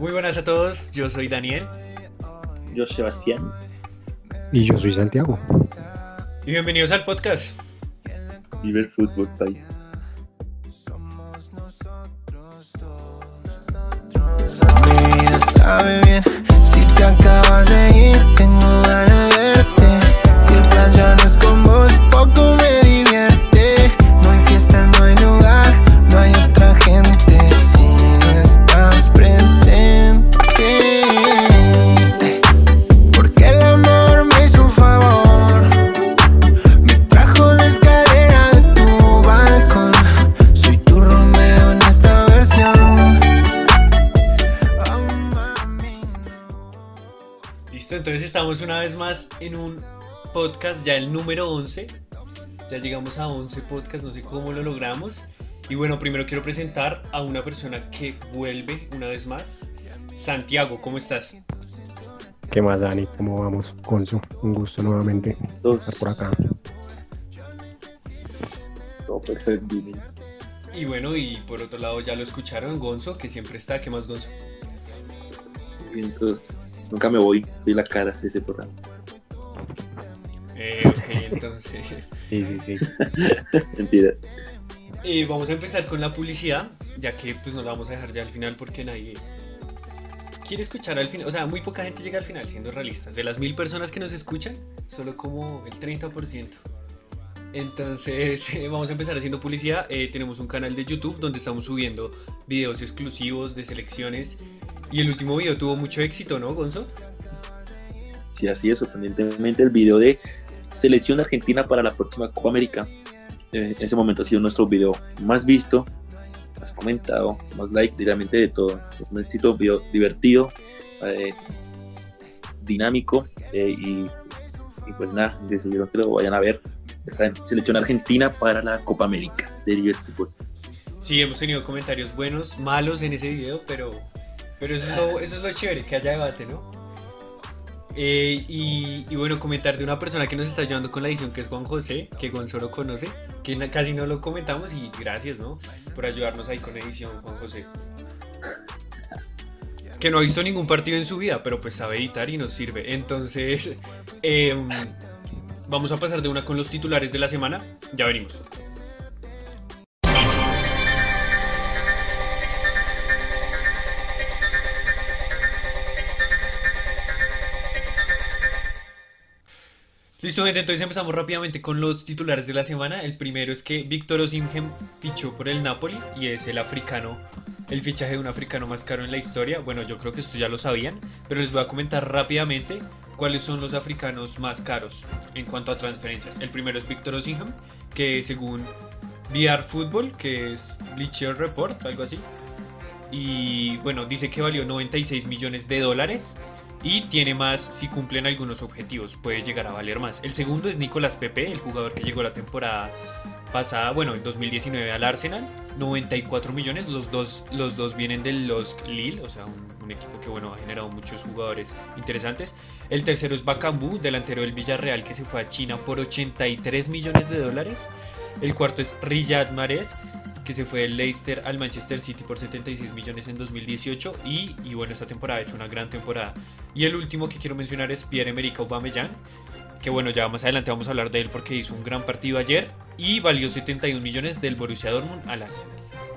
Muy buenas a todos, yo soy Daniel. Yo, Sebastián. Y yo soy Santiago. Y bienvenidos al podcast. Vive el fútbol, país. Mi vida sabe bien. Si te acabas de ir, tengo ganas de verte. Si el plan ya no es con vos, poco me divierte. No hay fiesta, no hay lugar, no hay otra gente. Si no estás presente, porque el amor me hizo un favor. Me trajo la escalera de tu balcón. Soy tu Romeo en esta versión. Listo, entonces estamos una vez más en un podcast, ya el número 11. Ya llegamos a 11 podcasts, no sé cómo lo logramos. Y bueno, primero quiero presentar a una persona que vuelve una vez más. Santiago, ¿cómo estás? ¿Qué más, Dani? ¿Cómo vamos? Gonzo, un gusto nuevamente estar por acá. Todo perfecto. Y bueno, y por otro lado ya lo escucharon, Gonzo, que siempre está. ¿Qué más, Gonzo? Y entonces, nunca me voy, soy la cara de ese programa. Ok, entonces Sí. Mentira. vamos a empezar con la publicidad, ya que pues nos la vamos a dejar ya al final porque nadie quiere escuchar al final. O sea, muy poca gente llega al final, siendo realistas. De las 1000 personas que nos escuchan, solo como el 30%. Entonces vamos a empezar haciendo publicidad. Tenemos un canal de YouTube donde estamos subiendo videos exclusivos de selecciones. Y el último video tuvo mucho éxito, ¿no, Gonzo? Sí, así es, sorprendentemente el video de selección argentina para la próxima Copa América. En ese momento ha sido nuestro video más visto, más comentado, más like, realmente de todo. Un éxito, video divertido, dinámico y pues nada, decidieron que lo vayan a ver. Esa selección argentina para la Copa América de River Fútbol. Sí, hemos tenido comentarios buenos, malos en ese video, pero eso es lo chévere, que haya debate, ¿no? Y bueno, comentar de una persona que nos está ayudando con la edición, que es Juan José, que Gonzo lo conoce, que casi no lo comentamos, y gracias, ¿no? Por ayudarnos ahí con edición, Juan José. Que no ha visto ningún partido en su vida, pero pues sabe editar y nos sirve. Entonces, vamos a pasar de una con los titulares de la semana. Ya venimos. Listo, gente, entonces empezamos rápidamente con los titulares de la semana. El primero es que Víctor Osimhen fichó por el Napoli y es el fichaje de un africano más caro en la historia. Bueno, yo creo que esto ya lo sabían, pero les voy a comentar rápidamente cuáles son los africanos más caros en cuanto a transferencias. El primero es Víctor Osimhen, que según VR Football, que es Bleacher Report, algo así, y bueno, dice que valió $96 millones. Y tiene más si cumplen algunos objetivos, puede llegar a valer más. El segundo es Nicolás Pepe, el jugador que llegó la temporada pasada, bueno, en 2019 al Arsenal, 94 millones. Los dos vienen del LOSC Lille, o sea, un equipo que bueno, ha generado muchos jugadores interesantes. El tercero es Bakambu, delantero del Villarreal, que se fue a China por $83 millones. El cuarto es Riyad Mahrez, que se fue del Leicester al Manchester City por 76 millones en 2018 y bueno, esta temporada ha hecho una gran temporada. Y el último que quiero mencionar es Pierre-Emerick Aubameyang, que bueno, ya más adelante vamos a hablar de él porque hizo un gran partido ayer y valió 71 millones del Borussia Dortmund al Arsenal.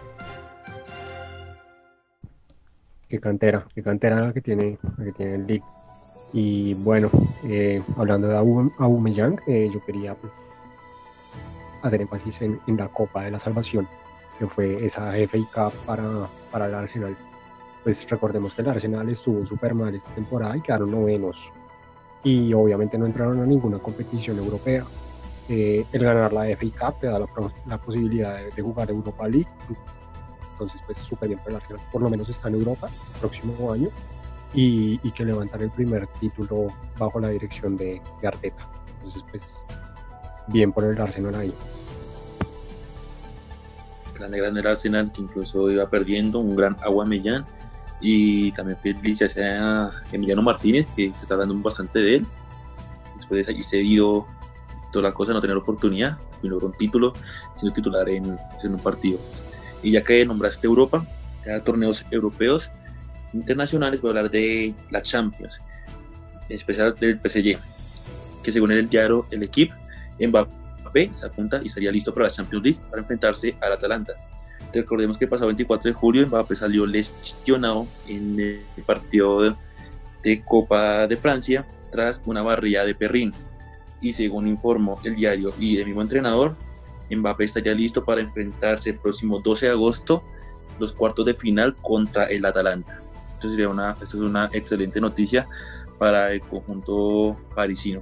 Qué cantera la que tiene el League. Y bueno, hablando de Aubameyang, yo quería pues hacer énfasis en la Copa de la Salvación, que fue esa FA Cup para el Arsenal. Pues recordemos que el Arsenal estuvo súper mal esta temporada y quedaron novenos. Y obviamente no entraron a ninguna competición europea. El ganar la FA Cup te da la posibilidad de jugar Europa League. Entonces pues súper bien para el Arsenal. Por lo menos está en Europa el próximo año. Y que levantar el primer título bajo la dirección de Arteta. Entonces pues bien por el Arsenal ahí. Gran el Arsenal, que incluso iba perdiendo, un gran Aubameyang, y también feliz hacia Emiliano Martínez, que se está hablando bastante de él, después de allí cedido toda la cosa, no tener oportunidad, y logró un título, siendo titular en un partido. Y ya que nombraste Europa, torneos europeos, internacionales, voy a hablar de la Champions, en especial del PSG, que según el diario El Equipo, Mbappé se apunta y estaría listo para la Champions League para enfrentarse al Atalanta. Recordemos que el pasado 24 de julio Mbappé salió lesionado en el partido de Copa de Francia tras una barrida de Perrin, y según informó el diario y el mismo entrenador, Mbappé estaría listo para enfrentarse el próximo 12 de agosto los cuartos de final contra el Atalanta. Esto es una excelente noticia para el conjunto parisino.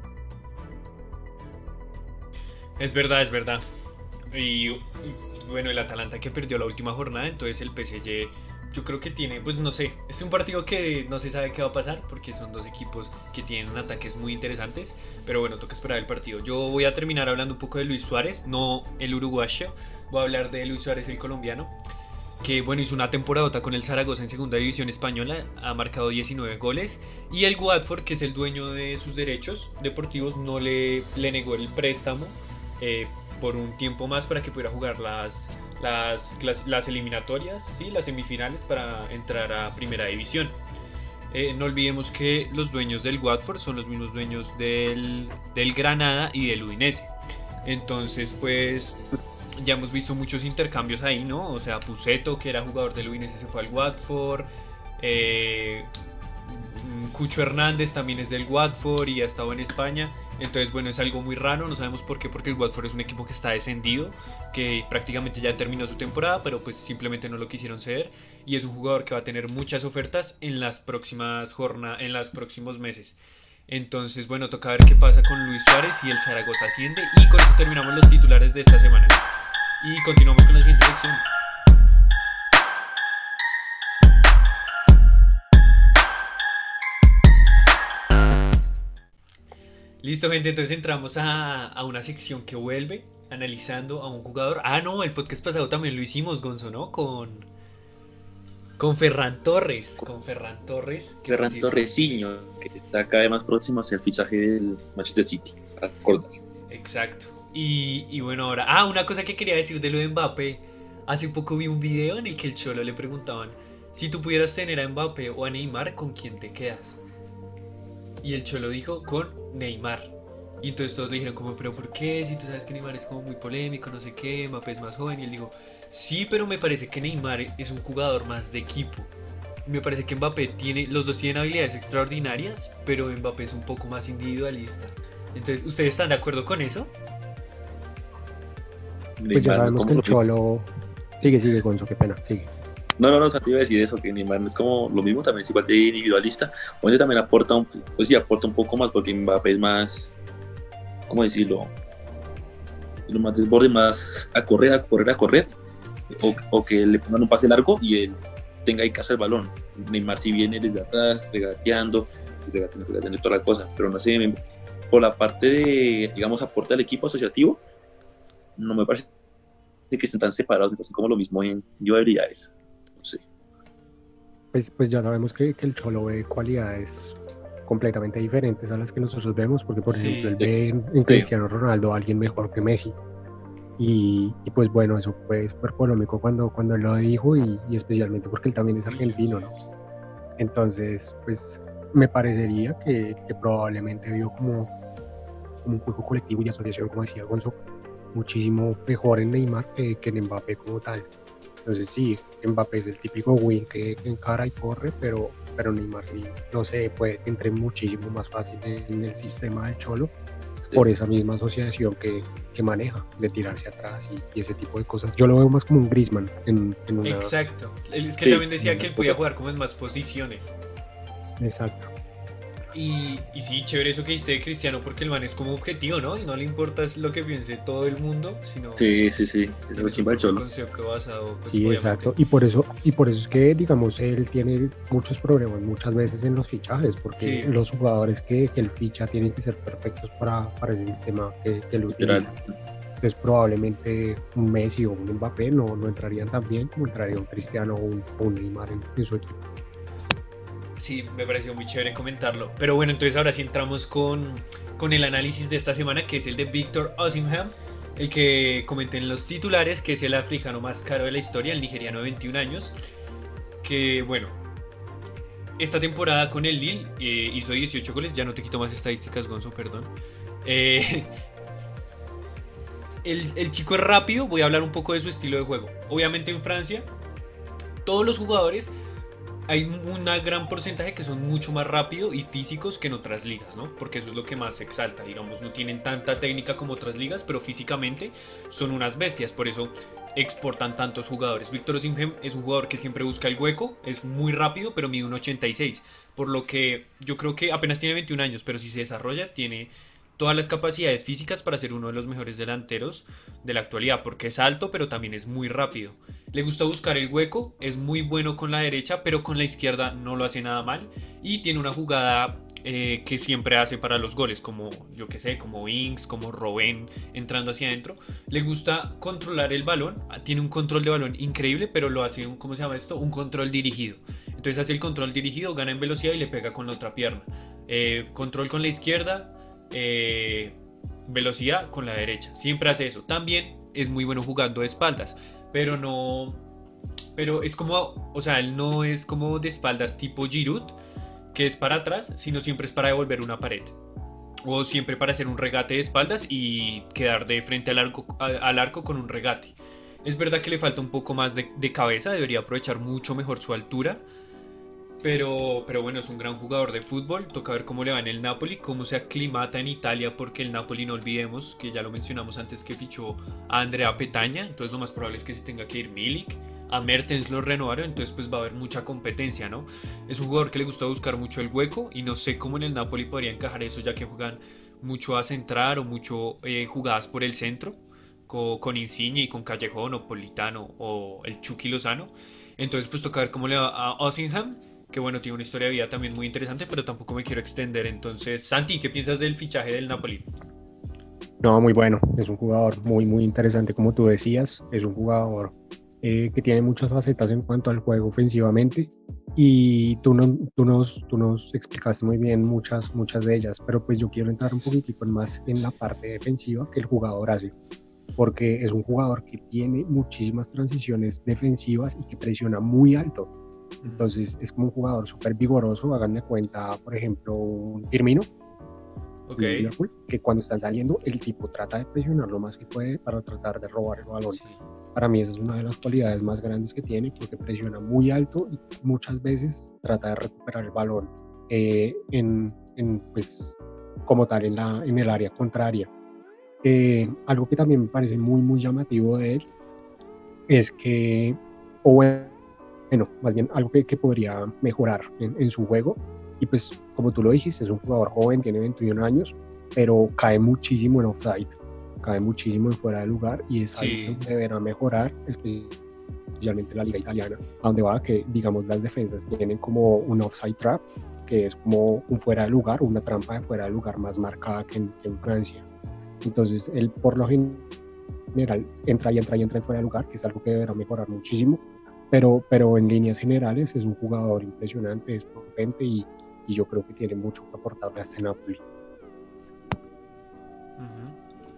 Es verdad, es verdad. Y bueno, el Atalanta que perdió la última jornada, entonces el PSG yo creo que tiene, pues no sé, es un partido que no se sabe qué va a pasar porque son dos equipos que tienen ataques muy interesantes, pero bueno, toca esperar el partido. Yo voy a terminar hablando un poco de Luis Suárez, no el uruguayo, voy a hablar de Luis Suárez, el colombiano, que bueno, hizo una temporadota con el Zaragoza en segunda división española, ha marcado 19 goles, y el Watford, que es el dueño de sus derechos deportivos, no le negó el préstamo por un tiempo más para que pudiera jugar las eliminatorias, ¿sí? Las semifinales para entrar a primera división. No olvidemos que los dueños del Watford son los mismos dueños del Granada y del Udinese. Entonces, pues ya hemos visto muchos intercambios ahí, ¿no? O sea, Pusetto, que era jugador del Udinese, se fue al Watford. Cucho Hernández también es del Watford y ha estado en España. Entonces, bueno, es algo muy raro, no sabemos por qué, porque el Watford es un equipo que está descendido, que prácticamente ya terminó su temporada, pero pues simplemente no lo quisieron ceder, y es un jugador que va a tener muchas ofertas en las próximas en los próximos meses. Entonces, bueno, toca ver qué pasa con Luis Suárez y el Zaragoza asciende, y con eso terminamos los titulares de esta semana. Y continuamos con la siguiente sección. Listo, gente, entonces entramos a una sección que vuelve analizando a un jugador. Ah, no, el podcast pasado también lo hicimos, Gonzo, ¿no? Con Ferran Torres. Con Ferran Torres. Ferran Torresiño, que está cada vez más próximo hacia el fichaje del Manchester City, para recordar. Exacto. Y bueno, ahora... Ah, una cosa que quería decir de lo de Mbappé. Hace poco vi un video en el que el Cholo le preguntaban: si tú pudieras tener a Mbappé o a Neymar, ¿con quién te quedas? Y el Cholo dijo: con Neymar. Y entonces todos le dijeron como: ¿pero por qué? Si tú sabes que Neymar es como muy polémico, no sé qué, Mbappé es más joven. Y él dijo: sí, pero me parece que Neymar es un jugador más de equipo. Me parece que Mbappé los dos tienen habilidades extraordinarias, pero Mbappé es un poco más individualista. Entonces, ¿ustedes están de acuerdo con eso? Pues ya sabemos que el Cholo... Sigue, Gonzo, qué pena, sigue. No, o sea, te iba a decir eso, que Neymar es como lo mismo, también es igual de individualista, o también aporta un poco más, porque Mbappé es más, ¿cómo decirlo? Lo más desborde, más a correr, o que le pongan un pase largo y él tenga ahí casa el balón. Neymar si viene desde atrás, regateando toda la cosa, pero no sé, por la parte de, digamos, aporte al equipo asociativo, no me parece que estén tan separados, me parece como lo mismo en individualidades. Sí. Pues ya sabemos que el Cholo ve cualidades completamente diferentes a las que nosotros vemos, porque por ejemplo él ve en Cristiano Ronaldo a alguien mejor que Messi, y pues bueno, eso fue súper polémico cuando él lo dijo, y especialmente porque él también es argentino, ¿no? Entonces pues me parecería que probablemente vio como un juego colectivo y de asociación, como decía Gonzo, muchísimo mejor en Neymar que en Mbappé como tal. Entonces sí, Mbappé es el típico win que encara y corre, pero Neymar sí, no sé, puede entrar muchísimo más fácil en el sistema del Cholo, por esa misma asociación que maneja, de tirarse atrás y ese tipo de cosas. Yo lo veo más como un Griezmann en una... Exacto, es que también decía que él podía jugar como en más posiciones. Exacto. Y sí, chévere eso que dijiste de Cristiano, porque el man es como objetivo, ¿no? Y no le importa lo que piense todo el mundo, sino... Sí, es lo chimba el Cholo. Concepto basado, pues, sí, exacto. Y por eso es que, digamos, él tiene muchos problemas muchas veces en los fichajes, porque los jugadores que él ficha tienen que ser perfectos para ese sistema que él utiliza. Entonces probablemente un Messi o un Mbappé no entrarían tan bien como entraría un Cristiano o un Neymar en su equipo. Sí, me pareció muy chévere comentarlo. Pero bueno, entonces ahora sí entramos con el análisis de esta semana, que es el de Victor Osimhen, el que comenté en los titulares, que es el africano más caro de la historia, el nigeriano de 21 años. Que bueno, esta temporada con el Lille hizo 18 goles, ya no te quito más estadísticas, Gonzo, perdón. Eh, el chico es rápido, voy a hablar un poco de su estilo de juego. Obviamente en Francia, todos los jugadores, hay un gran porcentaje que son mucho más rápidos y físicos que en otras ligas, ¿no? Porque eso es lo que más se exalta, digamos, no tienen tanta técnica como otras ligas, pero físicamente son unas bestias, por eso exportan tantos jugadores. Víctor Osimhen es un jugador que siempre busca el hueco, es muy rápido, pero mide un 86, por lo que yo creo que apenas tiene 21 años, pero si se desarrolla, tiene todas las capacidades físicas para ser uno de los mejores delanteros de la actualidad, porque es alto, pero también es muy rápido. Le gusta buscar el hueco, es muy bueno con la derecha, pero con la izquierda no lo hace nada mal, y tiene una jugada que siempre hace para los goles, como yo que sé, como Ings, como Robben entrando hacia adentro. Le gusta controlar el balón, tiene un control de balón increíble, pero lo hace ¿cómo se llama esto? Un control dirigido. Entonces hace el control dirigido, gana en velocidad y le pega con la otra pierna. Control con la izquierda, velocidad con la derecha. Siempre hace eso. También es muy bueno jugando de espaldas, pero no. Pero es como, o sea, él no es como de espaldas tipo Giroud, que es para atrás, sino siempre es para devolver una pared. O siempre para hacer un regate de espaldas y quedar de frente al arco con un regate. Es verdad que le falta un poco más de cabeza, debería aprovechar mucho mejor su altura. Pero bueno, es un gran jugador de fútbol. Toca ver cómo le va en el Napoli, cómo se aclimata en Italia, porque el Napoli, no olvidemos que ya lo mencionamos antes, que fichó a Andrea Petagna. Entonces lo más probable es que se tenga que ir Milik. A Mertens lo renovaron, entonces pues va a haber mucha competencia, ¿no? Es un jugador que le gusta buscar mucho el hueco y no sé cómo en el Napoli podría encajar eso, ya que juegan mucho a centrar o mucho jugadas por el centro con Insigne y con Callejón o Politano o el Chucky Lozano. Entonces pues toca ver cómo le va a Osimhen, que bueno, tiene una historia de vida también muy interesante, pero tampoco me quiero extender. Entonces, Santi, ¿qué piensas del fichaje del Napoli? No, muy bueno, es un jugador muy, muy interesante, como tú decías, es un jugador que tiene muchas facetas en cuanto al juego ofensivamente y tú nos explicaste muy bien muchas de ellas, pero pues yo quiero entrar un poquitico más en la parte defensiva que el jugador hace, porque es un jugador que tiene muchísimas transiciones defensivas y que presiona muy alto. Entonces es como un jugador súper vigoroso. Hagan de cuenta, por ejemplo, un Firmino, Ok. que cuando están saliendo el tipo trata de presionar lo más que puede para tratar de robar el balón. Sí. Para mí esa es una de las cualidades más grandes que tiene, porque presiona muy alto y muchas veces trata de recuperar el balón pues, como tal en el área contraria. Algo que también me parece muy, muy llamativo de él es que, o bueno, más bien algo que podría mejorar en su juego. Y pues, como tú lo dijiste, es un jugador joven, tiene 21 años, pero cae muchísimo en offside, cae muchísimo en fuera de lugar y es algo Sí. que deberá mejorar, especialmente en la liga italiana, a donde va que, digamos, las defensas tienen como un offside trap, que es como un fuera de lugar, una trampa de fuera de lugar más marcada que en Francia. Entonces, él por lo general entra en fuera de lugar, que es algo que deberá mejorar muchísimo, pero en líneas generales es un jugador impresionante, es potente y yo creo que tiene mucho que aportarle a este Napoli. Ujú.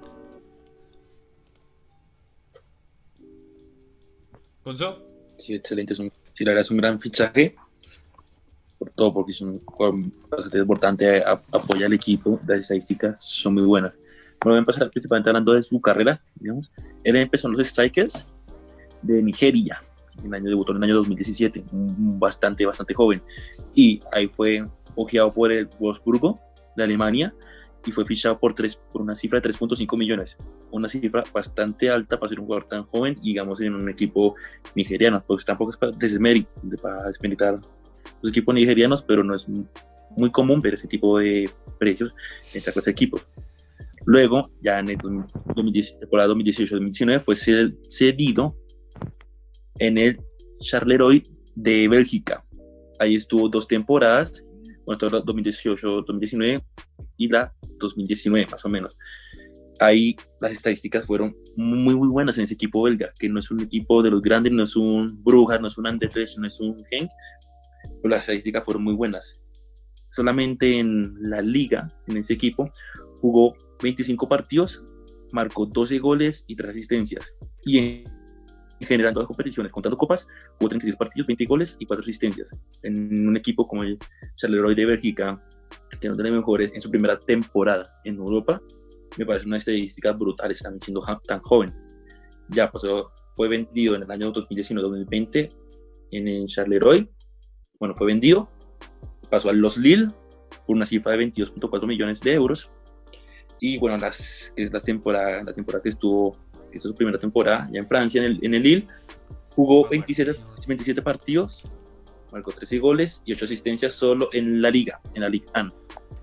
Gonzo. Sí, excelente. Sí, la verdad es un gran fichaje, por todo, porque es un jugador bastante importante, apoya al equipo, las estadísticas son muy buenas. Bueno, voy a empezar principalmente hablando de su carrera, digamos. Él empezó en los Strikers de Nigeria, debutó en el año 2017, bastante joven, y ahí fue ojeado por el Wolfsburgo de Alemania y fue fichado por una cifra de 3.5 millones, una cifra bastante alta para ser un jugador tan joven, digamos, en un equipo nigeriano, pues tampoco es para desmeritar los equipos nigerianos, pero no es muy común ver ese tipo de precios en esta clase de equipos. Luego, ya en el temporada 2018-2019, fue cedido en el Charleroi de Bélgica. Ahí estuvo 2 temporadas, bueno, toda la 2018-2019 y la 2019 más o menos. Ahí las estadísticas fueron muy buenas en ese equipo belga, que no es un equipo de los grandes, no es un Brujas, no es un Anderlecht, no es un Genk, pero las estadísticas fueron muy buenas. Solamente en la liga, en ese equipo, jugó 25 partidos, marcó 12 goles y 3 asistencias. Y en general en todas las competiciones, contando copas, jugó 36 partidos, 20 goles y 4 asistencias. En un equipo como el Charleroi de Bélgica, que no tiene mejores en su primera temporada en Europa, me parece una estadística brutal, también siendo tan joven. Ya pasó, fue vendido en el año 2019-2020 en el Charleroi. Bueno, fue vendido, pasó al Los Lille por una cifra de 22.4 millones de euros. Y bueno, la temporada que estuvo, esta es su primera temporada ya en Francia, en el Lille, jugó 27 partidos, marcó 13 goles y 8 asistencias solo en la Liga, en la Ligue 1.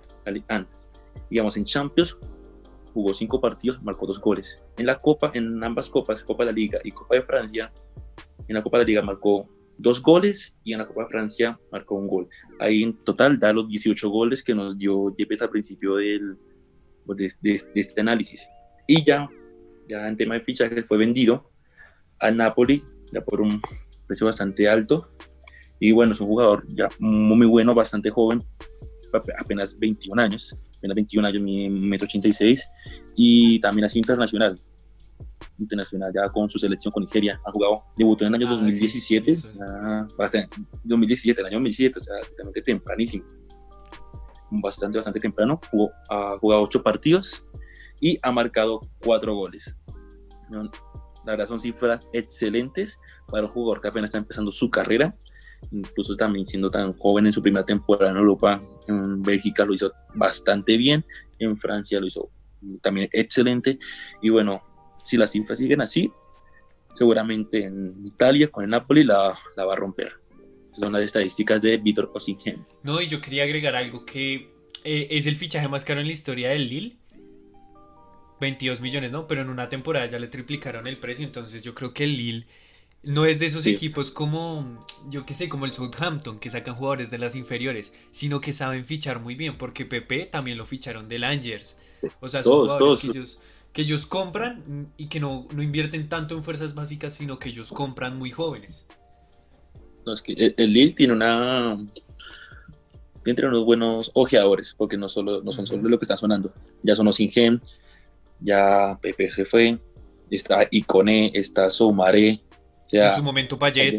Digamos, en Champions jugó 5 partidos, marcó 2 goles. En la Copa, en ambas copas, Copa de la Liga y Copa de Francia, en la Copa de la Liga marcó 2 goles y en la Copa de Francia marcó 1 gol. Ahí en total da los 18 goles que nos dio Yepes al principio de este análisis. Y ya en tema de fichajes fue vendido al Napoli ya por un precio bastante alto. Y bueno, es un jugador ya muy bueno, bastante joven, apenas 21 años, mide 1,86 m, y también ha sido internacional ya con su selección con Nigeria. Debutó en el año 2017, sí. 2017, el año 2017, o sea, realmente tempranísimo, bastante temprano. Ha jugado 8 partidos y ha marcado 4 goles. La verdad son cifras excelentes para un jugador que apenas está empezando su carrera, incluso también siendo tan joven. En su primera temporada en Europa, en Bélgica lo hizo bastante bien, en Francia lo hizo también excelente, y bueno, si las cifras siguen así, seguramente en Italia con el Napoli la va a romper. Son las estadísticas de Vítor Osimhen. No, y yo quería agregar algo que es el fichaje más caro en la historia del Lille. 22 millones, ¿no? Pero en una temporada ya le triplicaron el precio, entonces yo creo que el Lille no es de esos equipos como, yo qué sé, como el Southampton, que sacan jugadores de las inferiores, sino que saben fichar muy bien, porque Pepe también lo ficharon del Angers. O sea, son jugadores que ellos compran y que no invierten tanto en fuerzas básicas, sino que ellos compran muy jóvenes. No, es que el Lille tiene unos buenos ojeadores, porque no son solo lo que está sonando. Ya son Osimhen, ya Pepe se fue, está Ikoné, está Soumaré, o sea, en su momento Payet,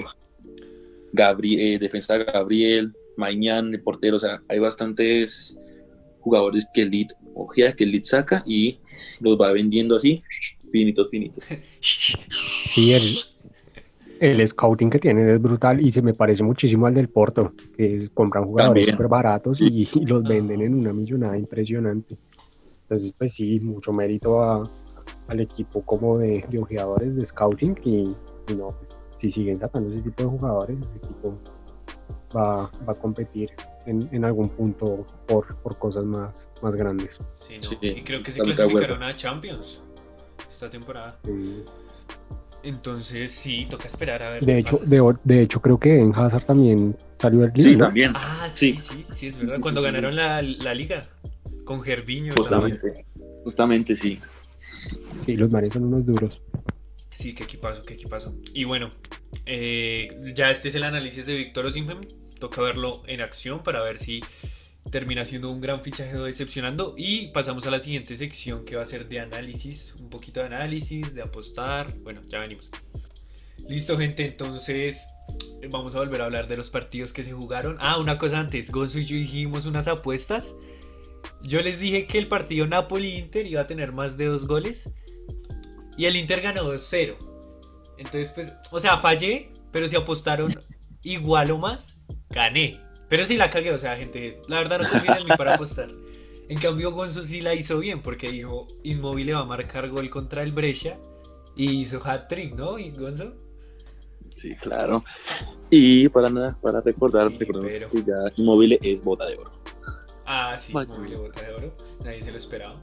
defensa Gabriel, Maignan, el portero, o sea, hay bastantes jugadores que el Leeds saca y los va vendiendo así, finitos. Sí, el scouting que tienen es brutal y se me parece muchísimo al del Porto, compran jugadores súper baratos y los venden en una millonada impresionante. Entonces, pues sí, mucho mérito al equipo como de ojeadores de scouting y no, pues, si siguen sacando ese tipo de jugadores, ese equipo va a competir en algún punto por cosas más grandes. Sí, no. Sí, y creo que se clasificaron a Champions esta temporada. Sí. Entonces sí, toca esperar a ver. De hecho creo que en Hazard también salió el Lille, sí, ¿no? también. Sí, es verdad. Cuando ganaron la liga con Gervinho. Justamente, sí. Sí, los manes son unos duros. Sí, qué equipazo. Y bueno, ya este es el análisis de Víctor Osimhen. Toca verlo en acción para ver si termina siendo un gran fichaje o decepcionando. Y pasamos a la siguiente sección, que va a ser de análisis. Un poquito de análisis, de apostar. Bueno, ya venimos. Listo, gente, entonces vamos a volver a hablar de los partidos que se jugaron. Una cosa antes, Gonzo y yo dijimos unas apuestas. Yo les dije que el partido Napoli-Inter iba a tener más de 2 goles y el Inter ganó 2-0. Entonces, pues, o sea, fallé, pero si apostaron igual o más, gané. Pero sí la cagué, o sea, gente, la verdad no confíen en mí para apostar. En cambio, Gonzo sí la hizo bien, porque dijo, Immobile va a marcar gol contra el Brescia y hizo hat-trick, ¿no, Gonzo? Sí, claro. Y para recordar, que ya Immobile es bota de oro. Sí, Immobile bota de oro. Nadie se lo esperaba.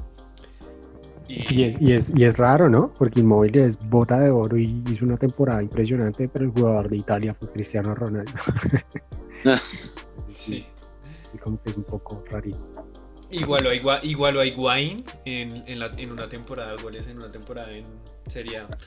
Y es raro, ¿no? Porque Immobile es bota de oro y hizo una temporada impresionante, pero el jugador de Italia fue Cristiano Ronaldo. Sí. Y como que es un poco rarito. Igualó a Higuaín en una temporada de goles, en una temporada en Serie A.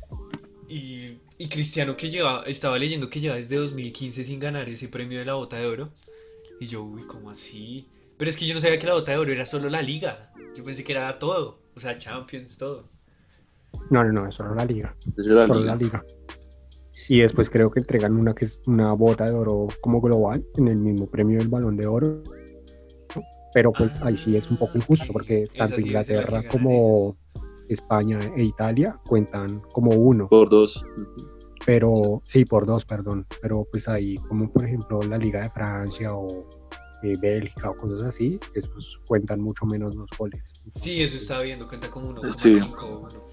Y Cristiano estaba leyendo que lleva desde 2015 sin ganar ese premio de la bota de oro. Y yo, ¿cómo así? Pero es que yo no sabía que la bota de oro era solo la liga. Yo pensé que era todo, o sea, Champions, todo. No, es solo la liga. Es de la Solo liga. la liga. Y después creo que entregan una que es una bota de oro como global en el mismo premio del Balón de Oro. Pero pues ahí sí es un poco injusto porque Esa tanto sí debe ser la que Inglaterra ganan como España e Italia cuentan como uno. Por 2. Pero sí, por dos, perdón. Pero pues ahí, como por ejemplo la Liga de Francia o Bélgica o cosas así, esos cuentan mucho menos los goles. Sí, eso estaba viendo, cuenta como 1,5. Sí. Bueno.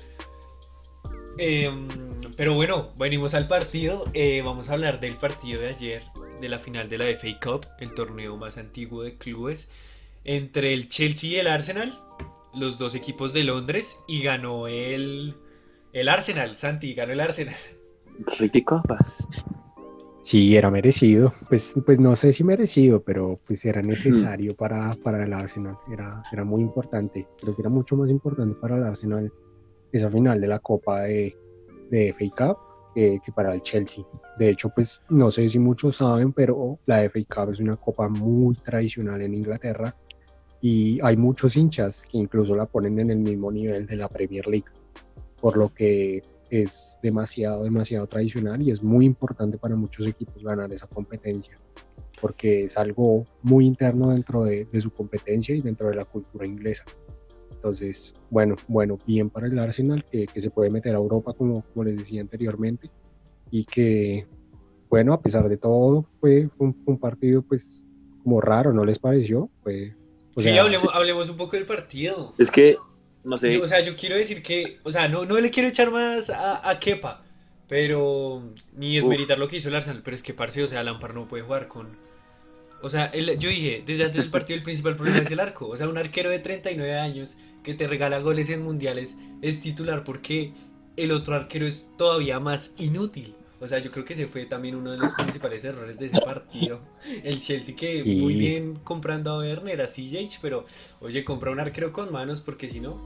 Pero bueno, venimos al partido. Vamos a hablar del partido de ayer, de la final de la FA Cup, el torneo más antiguo de clubes, entre el Chelsea y el Arsenal, los dos equipos de Londres, y ganó el Arsenal, Santi, ganó el Arsenal. Rey de copas. Sí, era merecido. Pues no sé si merecido, pero pues era necesario para el Arsenal. Era muy importante. Creo que era mucho más importante para el Arsenal esa final de la Copa de FA Cup que para el Chelsea. De hecho, pues no sé si muchos saben, pero la FA Cup es una copa muy tradicional en Inglaterra y hay muchos hinchas que incluso la ponen en el mismo nivel de la Premier League, por lo que es demasiado tradicional y es muy importante para muchos equipos ganar esa competencia, porque es algo muy interno dentro de su competencia y dentro de la cultura inglesa. Entonces, bueno, bien para el Arsenal que se puede meter a Europa como les decía anteriormente y que, bueno, a pesar de todo, fue un partido pues como raro, ¿no les pareció? Sí, Sea, hablemos un poco del partido. Es que, no sé. Yo quiero decir que, o sea, no le quiero echar más a Kepa, pero ni desmeritar lo que hizo el Arsenal, pero es que, parce, o sea, Lampard no puede jugar con... O sea, yo dije, desde antes del partido el principal problema es el arco. O sea, un arquero de 39 años que te regala goles en mundiales es titular porque el otro arquero es todavía más inútil. O sea, yo creo que ese fue también uno de los principales errores de ese partido. El Chelsea que muy sí. bien comprando a Werner, a CJ, pero oye, compra un arquero con manos porque si no...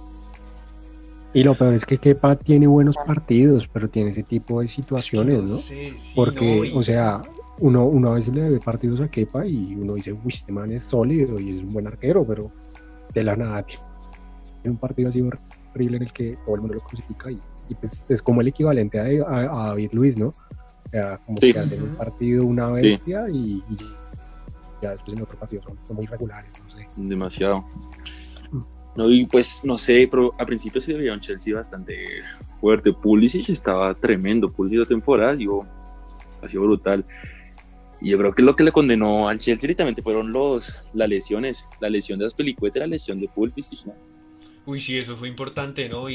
Y lo peor es que Kepa tiene buenos partidos, pero tiene ese tipo de Es que situaciones, no ¿no? sé, sí, Porque, no, o sea, uno a veces le ve partidos a Kepa y uno dice, uy, este man es sólido y es un buen arquero, pero de la nada tiene un partido así horrible en el que todo el mundo lo crucifica y pues es como el equivalente a David Luiz, ¿no? O sea, como Sí. que hacen un partido una bestia y ya después en otro partido son muy irregulares, no sé. Demasiado. No, y pues no sé, pero a principio se veía un Chelsea bastante fuerte. Pulisic estaba tremendo. Pulisic de temporada ha sido brutal. Y yo creo que lo que le condenó al Chelsea directamente fueron las lesiones. La lesión de Azpilicueta y la lesión de Pulisic, ¿no? Uy, sí, eso fue importante, ¿no?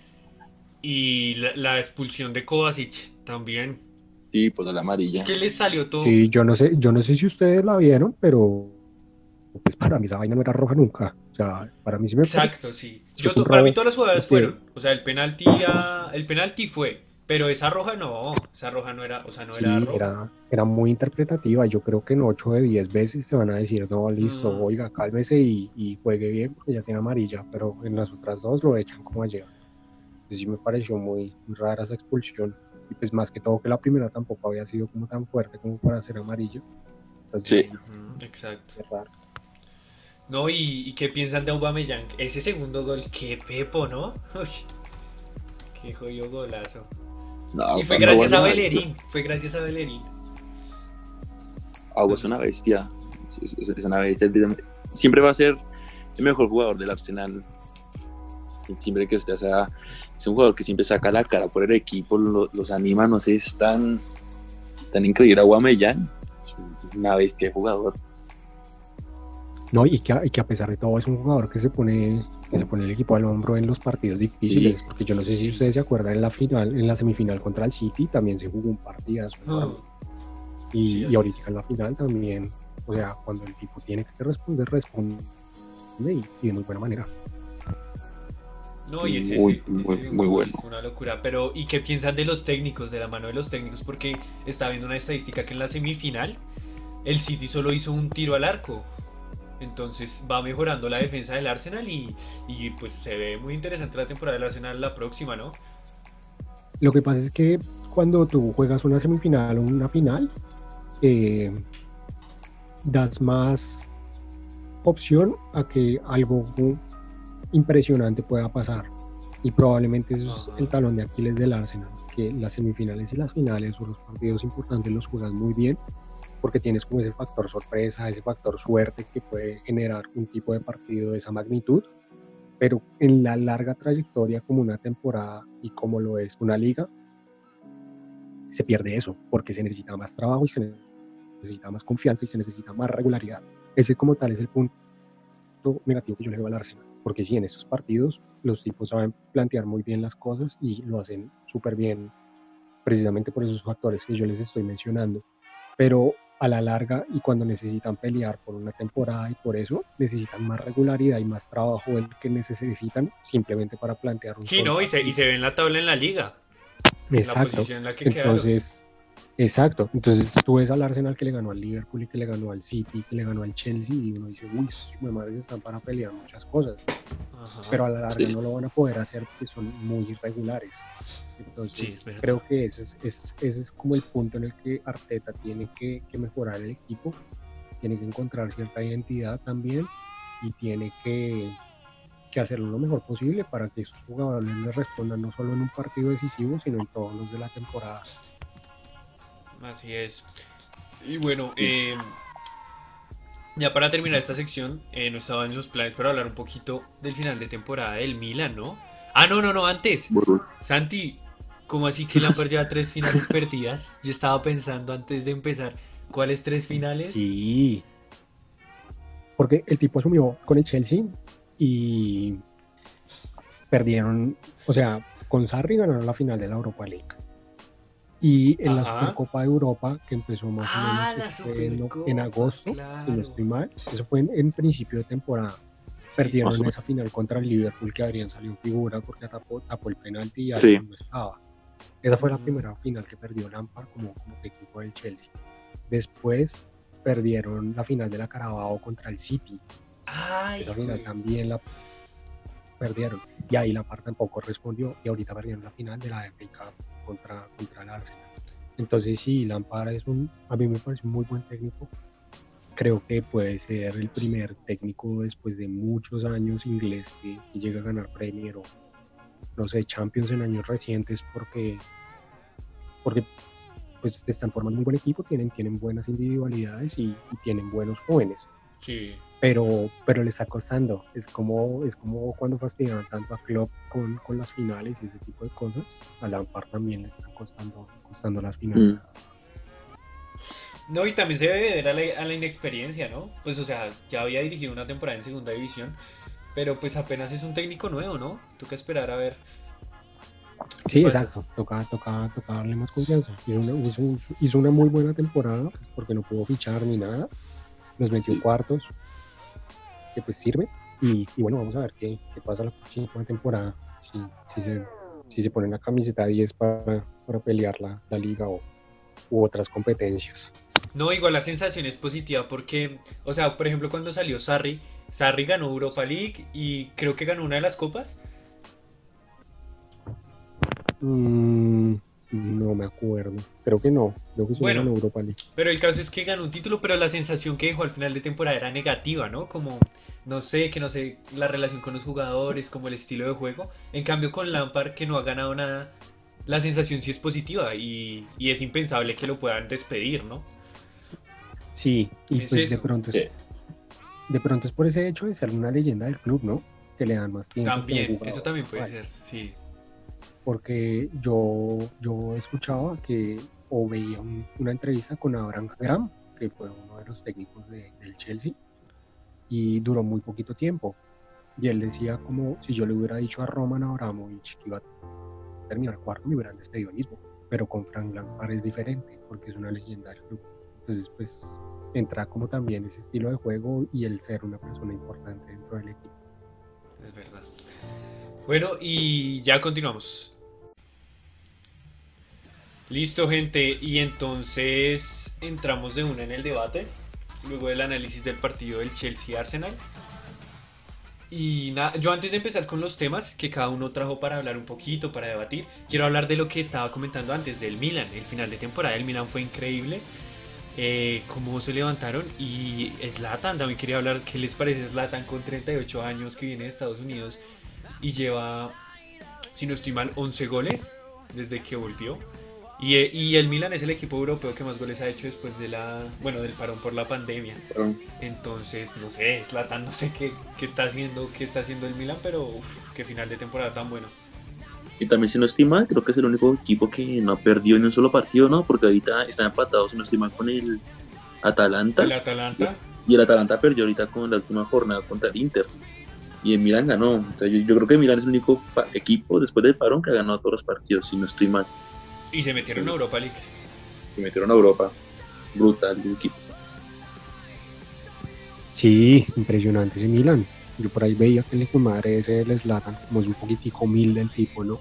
Y la expulsión de Kovacic también. Sí, pues a la amarilla. Es que le salió todo. Sí, yo no sé si ustedes la vieron, pero pues para mí esa vaina no era roja nunca. O sea, para mí sí me parece Exacto, sí. que fue un Para mí robo, todas las jugadas porque fueron. O sea, el penalti fue. Pero esa roja no. Esa roja no era, o sea, no era sí, roja. era muy interpretativa. Yo creo que en 8 de 10 veces te van a decir, no, listo, oiga, cálmese y juegue bien porque ya tiene amarilla. Pero en las otras dos lo echan como ayer. Entonces sí me pareció muy rara esa expulsión. Y pues más que todo que la primera tampoco había sido como tan fuerte como para ser amarilla. Entonces Sí. Exacto. es raro. No, ¿y qué piensan de Aubameyang? Ese segundo gol, qué pepo, ¿no? Uy, qué jodido golazo. No, Y fue cuando gracias a Agua es Bellerín. Fue gracias a Bellerín. Agua es una bestia. Es una bestia. Siempre va a ser el mejor jugador del Arsenal. Siempre que usted sea, es un jugador que siempre saca la cara por el equipo, los anima, no sé, es tan increíble. Aubameyang es una bestia de jugador. No, y que a pesar de todo es un jugador que se pone el equipo al hombro en los partidos difíciles, Sí. porque yo no sé si ustedes se acuerdan en la semifinal contra el City también se jugó un partidazo enorme. Y ahorita en la final también, o sea, cuando el equipo tiene que responde y de muy buena manera. No, y ese Muy gol bueno. es una locura. Pero, ¿y qué piensan de los técnicos, de la mano de los técnicos? Porque está viendo una estadística que en la semifinal el City solo hizo un tiro al arco. Entonces va mejorando la defensa del Arsenal y pues se ve muy interesante la temporada del Arsenal la próxima, ¿no? Lo que pasa es que cuando tú juegas una semifinal o una final, das más opción a que algo impresionante pueda pasar. Y probablemente eso es Ajá. el talón de Aquiles del Arsenal, que las semifinales y las finales o los partidos importantes los juegas muy bien, porque tienes como ese factor sorpresa, ese factor suerte que puede generar un tipo de partido de esa magnitud, pero en la larga trayectoria como una temporada y como lo es una liga, se pierde eso, porque se necesita más trabajo y se necesita más confianza y se necesita más regularidad. Ese como tal es el punto negativo que yo le veo al Arsenal, porque sí, en estos partidos los tipos saben plantear muy bien las cosas y lo hacen súper bien, precisamente por esos factores que yo les estoy mencionando, pero a la larga y cuando necesitan pelear por una temporada y por eso necesitan más regularidad y más trabajo del que necesitan simplemente para plantear un Sí, solo no, y partido. se ve en la tabla en la liga, en la Exacto. posición en la que quedaron. Entonces, exacto. Entonces tú ves al Arsenal que le ganó al Liverpool y que le ganó al City, que le ganó al Chelsea y uno dice, uy, sus madres están para pelear muchas cosas, Ajá. pero a la larga Sí, no lo van a poder hacer porque son muy irregulares. Sí, es Entonces verdad. creo que ese es como el punto en el que Arteta tiene que mejorar el equipo, tiene que encontrar cierta identidad también y tiene que hacerlo lo mejor posible para que esos jugadores le respondan no solo en un partido decisivo, sino en todos los de la temporada. Así es. Y bueno, sí. ya para terminar esta sección, no estaba en los planes para hablar un poquito del final de temporada del Milan, ¿no? Ah, no, no, no, antes. Bueno, Santi, ¿cómo así que Lampard lleva tres finales perdidas? Yo estaba pensando antes de empezar, ¿cuáles tres finales? Sí, porque el tipo asumió con el Chelsea y perdieron, o sea, con Sarri ganaron la final de la Europa League. Y en la Ajá. Supercopa de Europa, que empezó más o Ah, menos, la eso fue en Supercopa, agosto, si no claro. estoy mal, eso fue en principio de temporada. Sí, sí, más Perdieron o esa menos. final contra el Liverpool, que Adrián salió figura porque tapó el penalti y Sí, Alisson no estaba. Esa fue la mm, primera final que perdió Lampard como técnico del Chelsea. Después perdieron la final de la Carabao contra el City. ay, Esa final güey. también la perdieron. Y ahí Lampard tampoco respondió. Y ahorita perdieron la final de la FA Cup contra el Arsenal. Entonces sí, Lampard a mí me parece un muy buen técnico. Creo que puede ser el primer técnico después de muchos años inglés que llega a ganar Premier o no sé, Champions en años recientes porque pues están formando un buen equipo, tienen buenas individualidades y tienen buenos jóvenes, Sí. pero le está costando. Es como cuando fastidiaban tanto a Klopp con las finales y ese tipo de cosas. A Lampard también le están costando las finales. mm, No, y también se debe ver a la inexperiencia, ¿no? Pues, o sea, ya había dirigido una temporada en segunda división, pero pues apenas es un técnico nuevo, ¿no? Toca esperar a ver qué Sí, pasa. exacto. Toca darle más confianza. Hizo una muy buena temporada pues, porque no pudo fichar ni nada. Nos metió sí. cuartos, que pues sirve. Y bueno, vamos a ver qué pasa la próxima temporada. Si se ponen la camiseta 10 para pelear la liga u otras competencias. No, igual la sensación es positiva porque, o sea, por ejemplo, cuando salió Sarri, Sarri ganó Europa League y creo que ganó una de las copas, Mm, no me acuerdo. Creo que no. Creo que solo bueno, ganó Europa League. pero el caso es que ganó un título, pero la sensación que dejó al final de temporada era negativa, ¿no? Como, no sé, que no sé, la relación con los jugadores, como el estilo de juego. En cambio, con Lampard, que no ha ganado nada, la sensación sí es positiva y es impensable que lo puedan despedir, ¿no? Sí, y Es pues eso. Sí. de pronto es por ese hecho de ser una leyenda del club, ¿no? Que le dan más tiempo que a un También, eso jugador también puede actual. ser, sí. Porque yo escuchaba que o veía una entrevista con Abraham Graham, que fue uno de los técnicos del Chelsea, y duró muy poquito tiempo. Y él decía como si yo le hubiera dicho a Roman Abramovich que iba a terminar cuarto, me hubieran despedido mismo. Pero con Frank Lampard es diferente, porque es una leyenda del club. Entonces, pues entra como también ese estilo de juego y el ser una persona importante dentro del equipo. Es verdad. Bueno, y ya continuamos. Listo, gente. Y entonces entramos de una en el debate. Luego del análisis del partido del Chelsea-Arsenal. Y nada, yo antes de empezar con los temas que cada uno trajo para hablar un poquito, para debatir, quiero hablar de lo que estaba comentando antes, del Milan. El final de temporada del Milan fue increíble. Cómo se levantaron. Y Zlatan, también quería hablar qué les parece Zlatan con 38 años que viene de Estados Unidos y lleva si no estoy mal, 11 goles desde que volvió. Y el Milan es el equipo europeo que más goles ha hecho después del parón por la pandemia. Pero, Entonces, no sé, Zlatan no sé qué está haciendo el Milan, pero qué final de temporada tan bueno. y también, si no estoy mal, creo que es el único equipo que no ha perdido ni un solo partido, ¿no? Porque ahorita están empatados, si no estoy mal, con el Atalanta. El Atalanta. Y el Atalanta perdió ahorita con la última jornada contra el Inter. Y el Milan ganó. Entonces, yo creo que el Milan es el único equipo después del parón que ha ganado todos los partidos, si no estoy mal. Y se metieron a Europa League. Se metieron a Europa. Brutal el equipo. Sí, impresionante ese Milan. Yo por ahí veía que el hijo de madre ese del Zlatan, como es un poquitico humilde el tipo, ¿no?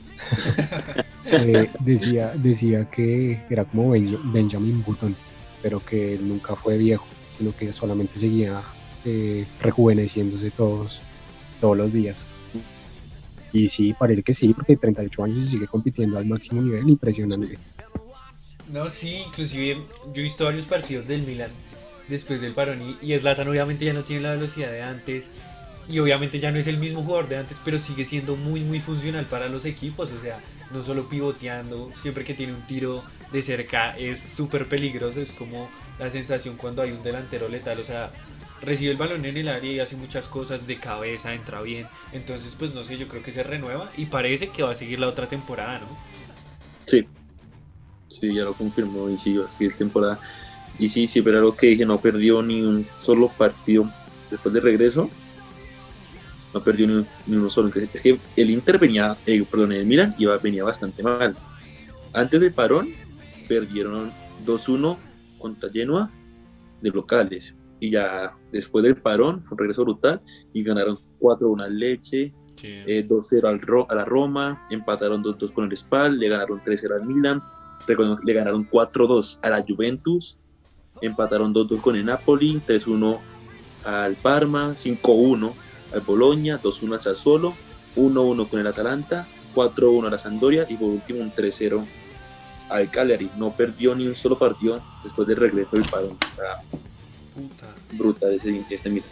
Decía que era como Benjamin Button, pero que él nunca fue viejo, sino que solamente seguía rejuveneciéndose todos los días. Y sí, parece que sí, porque 38 años y sigue compitiendo al máximo nivel, impresionante. No, sí, inclusive yo he visto varios partidos del Milan después del parón y Zlatan obviamente ya no tiene la velocidad de antes y obviamente ya no es el mismo jugador de antes, pero sigue siendo muy muy funcional para los equipos, o sea, no solo pivoteando, siempre que tiene un tiro de cerca es súper peligroso, es como la sensación cuando hay un delantero letal, o sea, recibe el balón en el área y hace muchas cosas de cabeza, entra bien, entonces pues no sé, yo creo que se renueva y parece que va a seguir la otra temporada, ¿no? Sí, sí, ya lo confirmó y sí, va a seguir temporada. Y sí, sí, pero era lo que dije, no perdió ni un solo partido después del regreso. No perdió ni uno solo. Es que el Inter venía, el Milan venía bastante mal. Antes del parón, perdieron 2-1 contra Genoa de locales. Y ya después del parón, fue un regreso brutal. Y ganaron 4-1 al Lecce, Sí. 2-0 a la Roma, empataron 2-2 con el Spal, le ganaron 3-0 al Milan, le ganaron 4-2 a la Juventus, empataron 2-2 con el Napoli, 3-1 al Parma, 5-1 al Bologna, 2-1 al Sassuolo, 1-1 con el Atalanta, 4-1 a la Sampdoria y por último un 3-0 al Cagliari. No perdió ni un solo partido después del regreso del parón. Puta. Brutal ese Milan.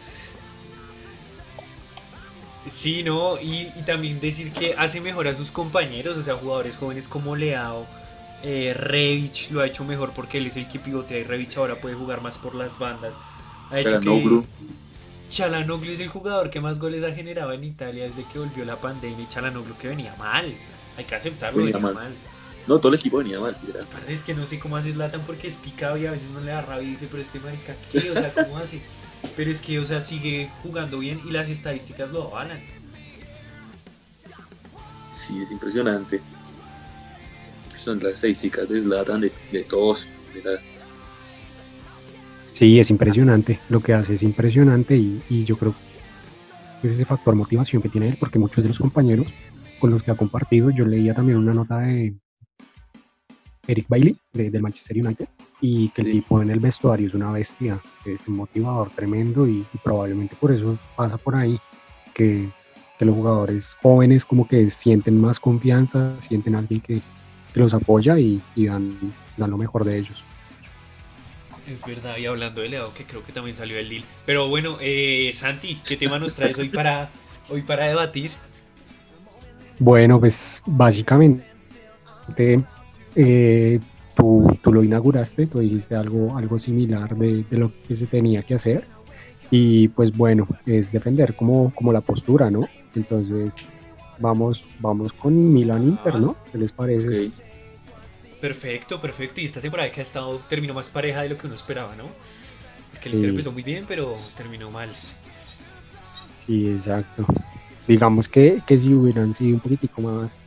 Sí, ¿no? Y también decir que hace mejor a sus compañeros, o sea, jugadores jóvenes como Leao, Rebic lo ha hecho mejor porque él es el que pivotea y Rebic ahora puede jugar más por las bandas. Ha hecho Çalhanoğlu. que Çalhanoğlu es el jugador que más goles ha generado en Italia desde que volvió la pandemia y Çalhanoğlu que venía mal. Hay que aceptarlo, Venía venía mal. mal. No, todo el equipo venía mal. Parece es que no sé cómo hace Zlatan porque es picado y a veces no le da rabia y dice, pero este marica, ¿qué? O sea, ¿cómo hace? Pero es que, o sea, sigue jugando bien y las estadísticas lo avalan. Sí, es impresionante. Son las estadísticas de Zlatan de todos. Sí, es impresionante, lo que hace es impresionante y yo creo que es ese factor motivación que tiene él, porque muchos de los compañeros con los que ha compartido, yo leía también una nota de Eric Bailly, del Manchester United, y que el Sí. tipo en el vestuario es una bestia, es un motivador tremendo y probablemente por eso pasa por ahí, que los jugadores jóvenes como que sienten más confianza, sienten a alguien que los apoya y dan lo mejor de ellos. Es verdad, y hablando de Leao, que creo que también salió el deal. Pero bueno, Santi, ¿qué tema nos traes hoy para debatir? Bueno, pues básicamente tú lo inauguraste, tú dijiste algo similar de lo que se tenía que hacer y pues bueno, es defender como la postura, ¿no? Entonces vamos con Milan-Inter, ¿no? ¿Qué les parece? Ok. Perfecto, perfecto. Y esta temporada que terminó más pareja de lo que uno esperaba, ¿no? Porque el Sí. Inter empezó muy bien, pero terminó mal. Sí, exacto. Digamos que si hubieran sido un poquitico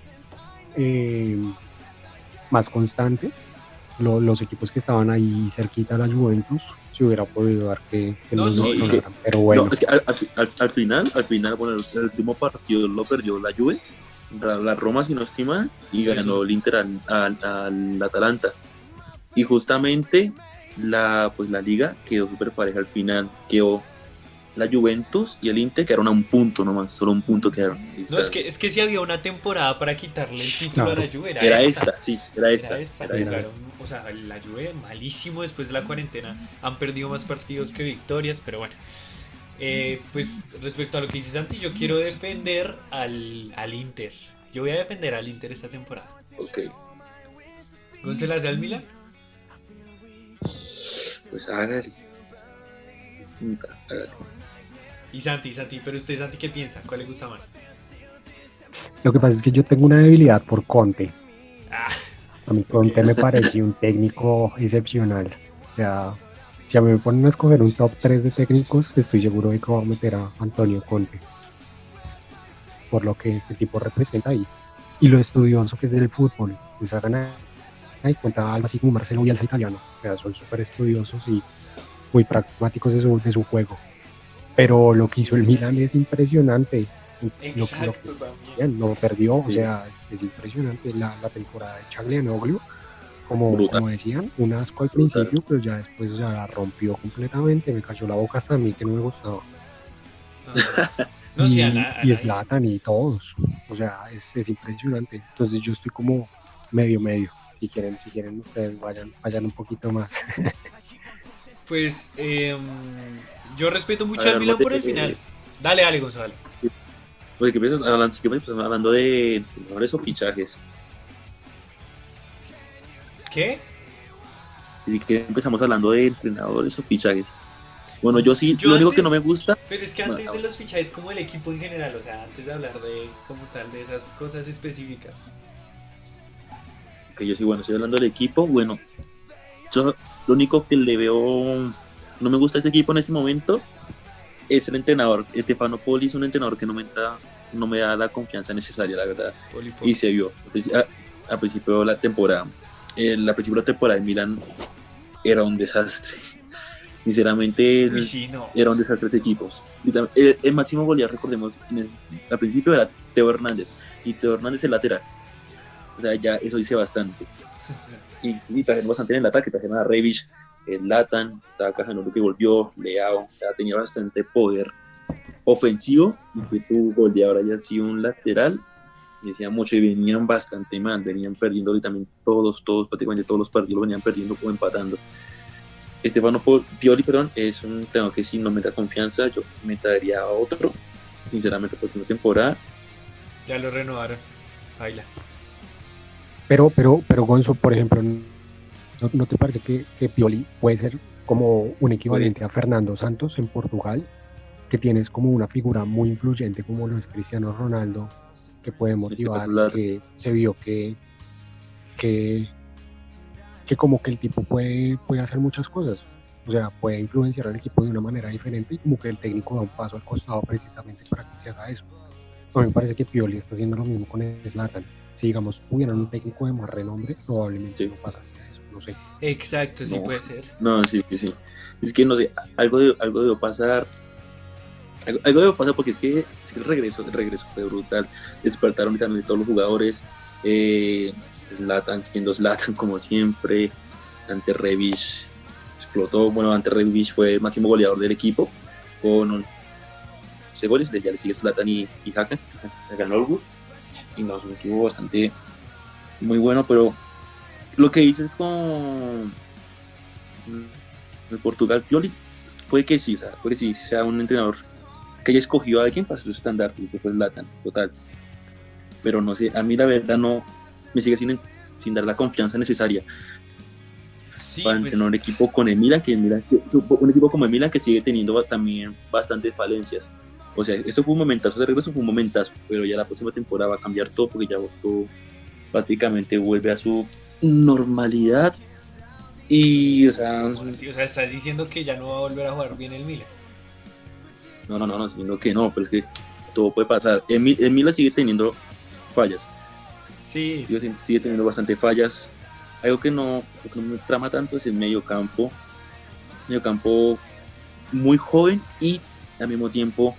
más constantes, los equipos que estaban ahí cerquita a la Juventus, se hubiera podido dar que No, los sí, dos es que- ganaran, pero bueno. No, es que al final, bueno, el último partido lo perdió la Juve, la Roma si no estima, y ganó el Inter al Atalanta. Y justamente la liga quedó súper pareja al final, quedó la Juventus y el Inter quedaron a un punto nomás, solo un punto quedaron. Y No, es que si había una temporada para quitarle el título Claro. a la Juve, era esta. Era esta. O sea, la Juve malísimo después de la cuarentena. Han perdido más partidos que victorias, pero bueno. Pues respecto a lo que dice Santi, yo quiero defender al Inter. Yo voy a defender al Inter esta temporada. Ok. ¿Gonce la hace al Milan? Pues hágale. Hágale. Y Santi, pero usted, Santi, ¿qué piensa? ¿Cuál le gusta más? Lo que pasa es que yo tengo una debilidad por Conte. Ah, A mí ok. Conte me parece un técnico excepcional. O sea, si a mí me ponen a escoger un top 3 de técnicos, estoy seguro de que voy a meter a Antonio Conte. Por lo que el tipo representa ahí. Y lo estudioso que es del fútbol. Pues hagan ahí cuenta algo así como Marcelo Bielsa italiano. O sea, son súper estudiosos y muy pragmáticos de su juego. Pero lo que hizo el Milan es impresionante. Exacto, Lo también. no perdió, o sea, es impresionante la temporada de Chaglianoglu, como Brutal. decían, un asco al Brutal. principio, pero ya después, o sea, la rompió completamente, me cayó la boca hasta a mí que no me gustaba. No, sí, a Y nadie. Zlatan y todos, o sea, es impresionante. Entonces yo estoy como medio. Si quieren ustedes vayan un poquito más. Pues yo respeto A mucho ver, al Milan hablamos por el final. Dale, Gonzalo. Oye, ¿qué piensas? Hablando de entrenadores o fichajes. ¿Qué? Así que empezamos hablando de entrenadores o fichajes. Bueno, yo sí, Yo lo único antes- que no me gusta, Pero es que antes de los fichajes, como el equipo en general, o sea, antes de hablar de como tal de esas cosas específicas. que yo sí, bueno, estoy hablando del equipo, bueno, yo lo único que le veo, no me gusta ese equipo en este momento, es el entrenador. Stefano Poli es un entrenador que no me da la confianza necesaria, la verdad. Poli. Y se vio a principio de la temporada. La principio de la temporada en Milán era un desastre. Sinceramente, Uy, sí, no. era un desastre ese equipo. El máximo goleador, recordemos, al principio era Teo Hernández. Y Teo Hernández el lateral. O sea, ya eso dice bastante. Y trajeron bastante en el ataque. Trajeron a Rebic, el Latan, estaba Cajanolo que volvió, Leao. Ya tenía bastante poder ofensivo. Y que tu goleador haya sido un lateral. Y decía mucho. Y venían bastante mal. Venían perdiendo y también prácticamente todos los partidos venían perdiendo o empatando. Stefano Pioli, es un entrenador que si no me da confianza, yo me traería a otro, sinceramente, por próxima temporada. Ya lo renovaron. Baila. Pero Gonzo, por ejemplo, ¿no te parece que Pioli puede ser como un equivalente a Fernando Santos en Portugal? Que tienes como una figura muy influyente como lo es Cristiano Ronaldo, que puede motivar, que se vio que como que el tipo puede hacer muchas cosas. O sea, puede influenciar al equipo de una manera diferente y como que el técnico da un paso al costado precisamente para que se haga eso. A mí me parece que Pioli está haciendo lo mismo con el Zlatan. Si, digamos, hubieran un técnico de más renombre, probablemente no pasaría eso, no sé. Exacto, sí puede ser. No, sí. Es que no sé, algo debió pasar. Algo debió pasar porque es que el regreso fue brutal. Despertaron literalmente todos los jugadores. Zlatan, siendo Zlatan como siempre. Ante Rebic explotó. Bueno, Ante Rebic fue el máximo goleador del equipo con 11 goles. Ya le sigue Zlatan y Hakan. Y no, es un equipo bastante muy bueno, pero lo que dices con el Portugal Pioli, puede que sí sea un entrenador que haya escogido a alguien para su estandarte, y ese fue Zlatan, total. Pero no sé, a mí la verdad no me sigue sin dar la confianza necesaria para entrenar un equipo con el Milan, un equipo como el Milan que sigue teniendo también bastantes falencias. O sea, esto fue un momentazo, pero ya la próxima temporada va a cambiar todo porque ya todo prácticamente vuelve a su normalidad. Y, o sea, estás diciendo que ya no va a volver a jugar bien el Milan. No, diciendo que no, pero es que todo puede pasar. El Milan sigue teniendo fallas. Sí. Sigue teniendo bastante fallas. Algo que no me trama tanto es el medio campo muy joven y al mismo tiempo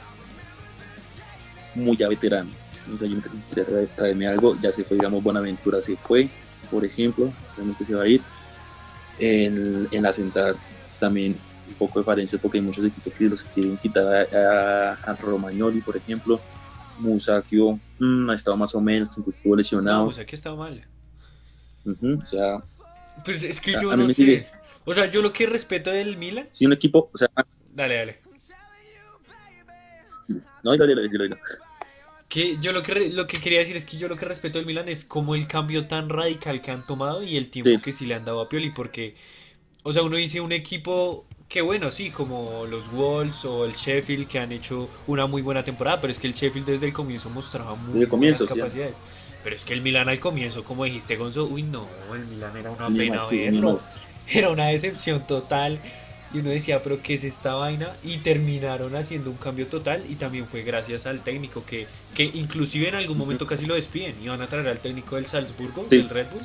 muy ya veterano. O sea, yo me quería traerme algo, ya se fue, digamos, Buenaventura se fue, por ejemplo, realmente se va a ir. En la central también un poco de falencias porque hay muchos equipos que los quieren quitar a Romagnoli, por ejemplo. Musacchio ha estado más o menos, estuvo lesionado. No, Musacchio estaba mal. O sea, pues es que yo no sé. O sea, yo lo que respeto del Milan. Si un equipo, o sea. Dale. No, dale. Que yo lo que quería decir es que yo lo que respeto del Milan es como el cambio tan radical que han tomado y el tiempo Sí, que sí le han dado a Pioli, porque, o sea, uno dice un equipo que bueno, sí, como los Wolves o el Sheffield que han hecho una muy buena temporada, pero es que el Sheffield desde el comienzo mostraba desde muy el buenas comienzo, sí. capacidades. Pero es que el Milan al comienzo, como dijiste, Gonzo, uy no, el Milan era una Ni pena más, sí, ni verlo. más. Era una decepción total. Y uno decía, pero ¿qué es esta vaina? Y terminaron haciendo un cambio total y también fue gracias al técnico que inclusive en algún momento casi lo despiden. Iban a traer al técnico del Salzburgo, Sí, del Red Bull.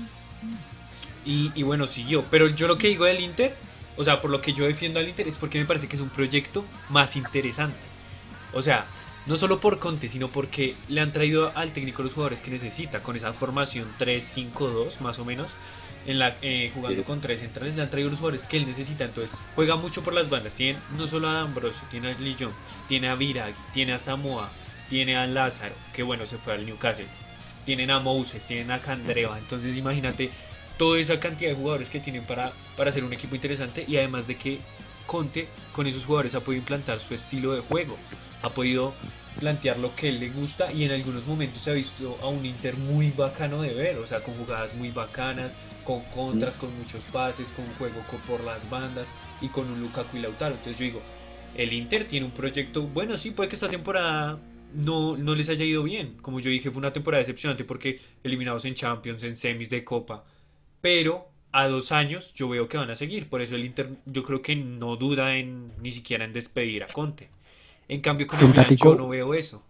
Y bueno, siguió. Pero yo lo que digo del Inter, o sea, por lo que yo defiendo al Inter es porque me parece que es un proyecto más interesante. O sea, no solo por Conte, sino porque le han traído al técnico los jugadores que necesita, con esa formación 3-5-2 más o menos, jugando sí, con tres centrales, le han traído los jugadores que él necesita. Entonces, juega mucho por las bandas. Tiene no solo a Ambrosio, tiene a Ashley Young, tiene a Virag, tiene a Samoa, tiene a Lázaro, que bueno, se fue al Newcastle. Tienen a Moses, tienen a Candreva. Entonces, imagínate toda esa cantidad de jugadores que tienen para hacer un equipo interesante y además de que Conte con esos jugadores ha podido implantar su estilo de juego, ha podido plantear lo que él le gusta y en algunos momentos se ha visto a un Inter muy bacano de ver, o sea, con jugadas muy bacanas, con contras, con muchos pases, con juego por las bandas y con un Lukaku y Lautaro. Entonces yo digo, el Inter tiene un proyecto, bueno, sí, puede que esta temporada no les haya ido bien, como yo dije, fue una temporada decepcionante porque eliminados en Champions, en semis de Copa, pero a 2 años yo veo que van a seguir. Por eso el Inter yo creo que no duda en ni siquiera en despedir a Conte. En cambio con el Un Milan yo datico, no veo eso.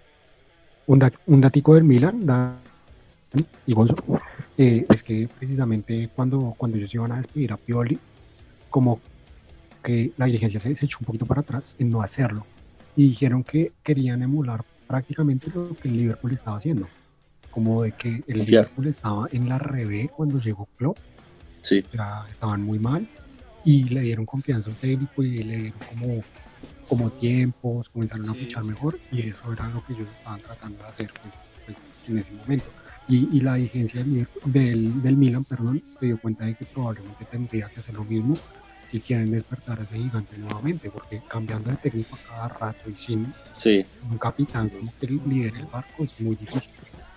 un datico del Milan, Dan y Gonzo, es que precisamente cuando ellos iban a despedir a Pioli, como que la dirigencia se echó un poquito para atrás en no hacerlo y dijeron que querían emular prácticamente lo que el Liverpool estaba haciendo, como de que el confiar. Liverpool estaba en la revés cuando llegó Klopp, Sí, ya estaban muy mal y le dieron confianza al técnico y le dieron como tiempos, comenzaron a Sí. fichar mejor y eso era lo que ellos estaban tratando de hacer pues, en ese momento. Y la dirigencia del Milan, perdón, se dio cuenta de que probablemente tendría que hacer lo mismo si quieren despertar a ese gigante nuevamente, porque cambiando de técnico a cada rato y sin sí. un capitán como que lidere el barco es muy difícil.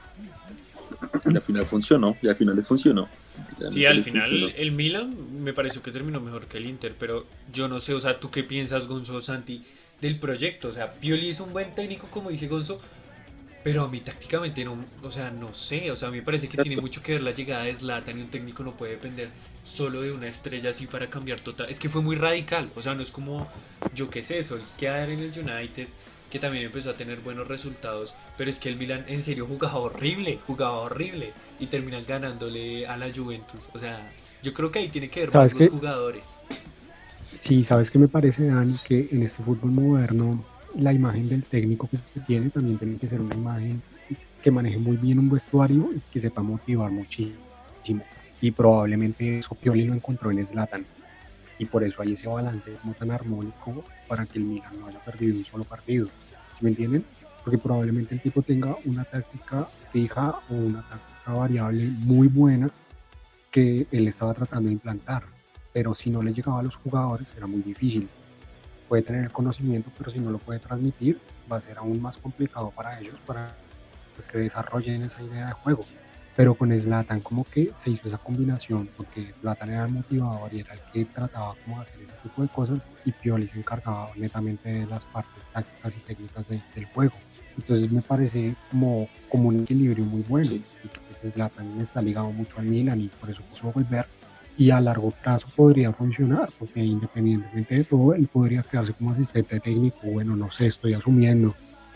Y al final funcionó, y al final le funcionó. Sí, Literalmente al le funcionó. final el Milan me pareció que terminó mejor que el Inter, pero yo no sé, o sea, ¿tú qué piensas, Gonzo Santi, del proyecto? O sea, Pioli es un buen técnico, como dice Gonzo, pero a mí tácticamente no, o sea, no sé, o sea, a mí me parece que tiene Exacto. mucho que ver la llegada de Zlatan y un técnico no puede depender solo de una estrella así para cambiar total. Es que fue muy radical, o sea, no es como, yo qué sé, Solskjaer en el United, que también empezó a tener buenos resultados, pero es que el Milan en serio jugaba horrible y terminan ganándole a la Juventus. O sea, yo creo que ahí tiene que ver más ¿Sabes los qué? jugadores. Sí, ¿sabes qué me parece, Dani? Que en este fútbol moderno la imagen del técnico que se tiene también tiene que ser una imagen que maneje muy bien un vestuario y que sepa motivar muchísimo. Y probablemente eso Pioli lo encontró en Zlatan. Y por eso hay ese balance como tan armónico para que el Milan no haya perdido un solo partido. ¿Sí me entienden? Porque probablemente el tipo tenga una táctica fija o una táctica variable muy buena que él estaba tratando de implantar. Pero si no le llegaba a los jugadores era muy difícil. Puede tener el conocimiento, pero si no lo puede transmitir, va a ser aún más complicado para ellos para que desarrollen esa idea de juego. Pero con Zlatan como que se hizo esa combinación, porque Zlatan era el motivador y era el que trataba como de hacer ese tipo de cosas y Pioli se encargaba netamente de las partes tácticas y técnicas del juego. Entonces me parece como un equilibrio muy bueno Sí, y que pues, Zlatan está ligado mucho al Milan y por eso quiso volver y a largo plazo podría funcionar, porque independientemente de todo, él podría quedarse como asistente técnico, bueno, no sé, estoy asumiendo,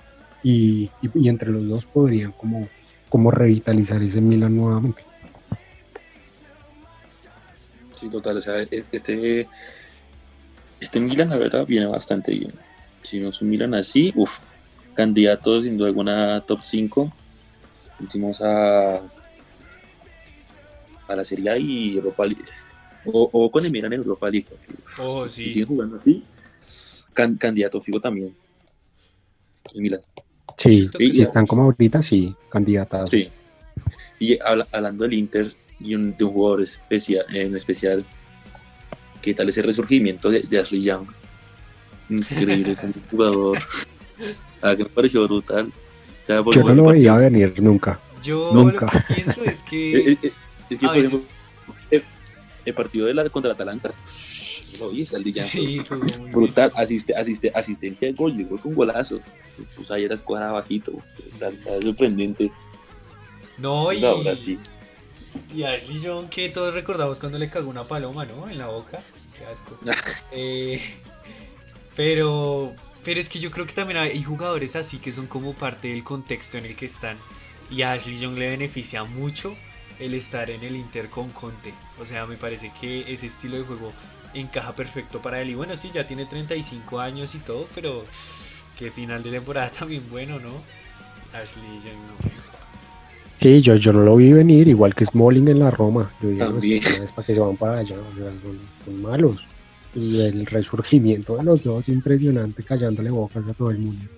y entre los dos podrían como revitalizar ese Milan nuevamente. sí, total. O sea, este Milan, la verdad, viene bastante bien. Si no es un Milan así, uff, candidatos sin duda alguna top 5. Últimos a la Serie A y Europa League. O con el Milan en Europa League. Porque, Oh, si sí. siguen jugando así, candidato fijo también, el Milan. Sí, Siento que si Y, están como ahorita, sí, candidatas. sí. Y hablando del Inter y de un jugador en especial, ¿qué tal ese resurgimiento de Ashley Young? Increíble como jugador. Que me pareció brutal. ¿Sabe por Yo qué? no lo Porque veía venir nunca. Yo Nunca. lo que pienso es que es que, a por veces- ejemplo, el partido contra el Atalanta, lo vi, salí ya sí, jugó muy bien. brutal, asistencia de gol, llegó un golazo, pues ahí era escuadra bajito, brutal, ¿sabes? Sorprendente. No, Ahora sí. y Ashley Young, que todos recordamos cuando le cagó una paloma, ¿no? En la boca. Qué asco. Eh, pero es que yo creo que también hay jugadores así que son como parte del contexto en el que están. Y a Ashley Young le beneficia mucho el estar en el Inter con Conte. O sea, me parece que ese estilo de juego encaja perfecto para él. Y bueno, sí, ya tiene 35 años y todo, pero que final de temporada también bueno, ¿no? Ashley Young no. Sí, yo no lo vi venir, igual que Smalling en la Roma. Yo dije, no, También. es para que se van para allá, o sea, son malos. Y el resurgimiento de los dos, impresionante, callándole bocas a todo el mundo.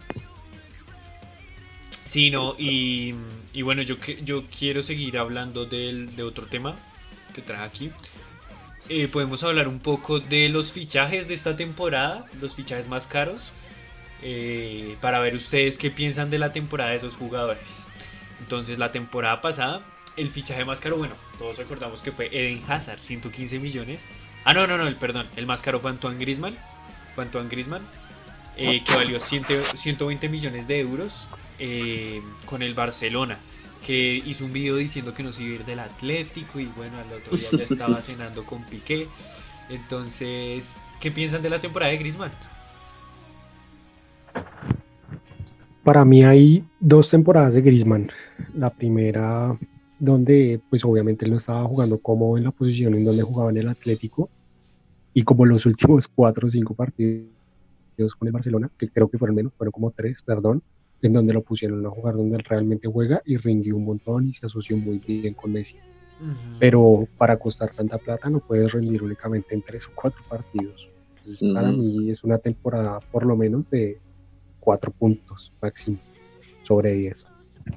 Sí, no, y bueno, yo quiero seguir hablando de otro tema que traje aquí. Podemos hablar un poco de los fichajes de esta temporada, los fichajes más caros, para ver ustedes qué piensan de la temporada de esos jugadores. Entonces, la temporada pasada, el fichaje más caro, bueno, todos recordamos que fue Eden Hazard, 115 millones. Ah, no, perdón, el más caro fue Antoine Griezmann, que valió 120 millones de euros con el Barcelona, que hizo un video diciendo que no se iba a ir del Atlético y bueno, al otro día ya estaba cenando con Piqué. Entonces, ¿qué piensan de la temporada de Griezmann? Para mí hay dos temporadas de Griezmann. La primera, donde pues obviamente él no estaba jugando cómodo en la posición en donde jugaba en el Atlético, y como los últimos 4 o 5 partidos con el Barcelona, que creo que fueron menos, fueron como 3, perdón, en donde lo pusieron a jugar donde él realmente juega y rindió un montón y se asoció muy bien con Messi. Pero para costar tanta plata no puedes rendir únicamente en 3 o 4 partidos. Entonces, para mí es una temporada por lo menos de 4 puntos máximo sobre 10.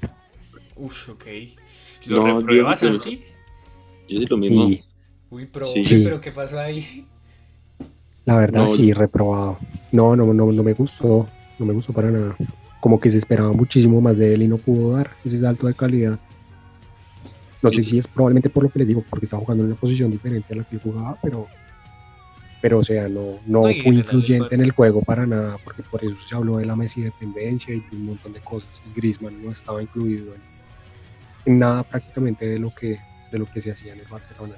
Uf, ok. ¿Lo No, repruebas, yo Santi? sí lo mismo. Sí, Uy, pero, Sí. uy, pero ¿qué pasó ahí? la verdad No, sí, reprobado. No me gustó, no me gustó para nada. Como que se esperaba muchísimo más de él y no pudo dar ese salto de calidad. No sé si es probablemente por lo que les digo, porque estaba jugando en una posición diferente a la que él jugaba, pero o sea, no No, y fue en influyente en el el juego para nada, porque por eso se habló de la Messi dependencia y de un montón de cosas. Y Griezmann no estaba incluido en nada prácticamente de lo que se hacía en el Barcelona.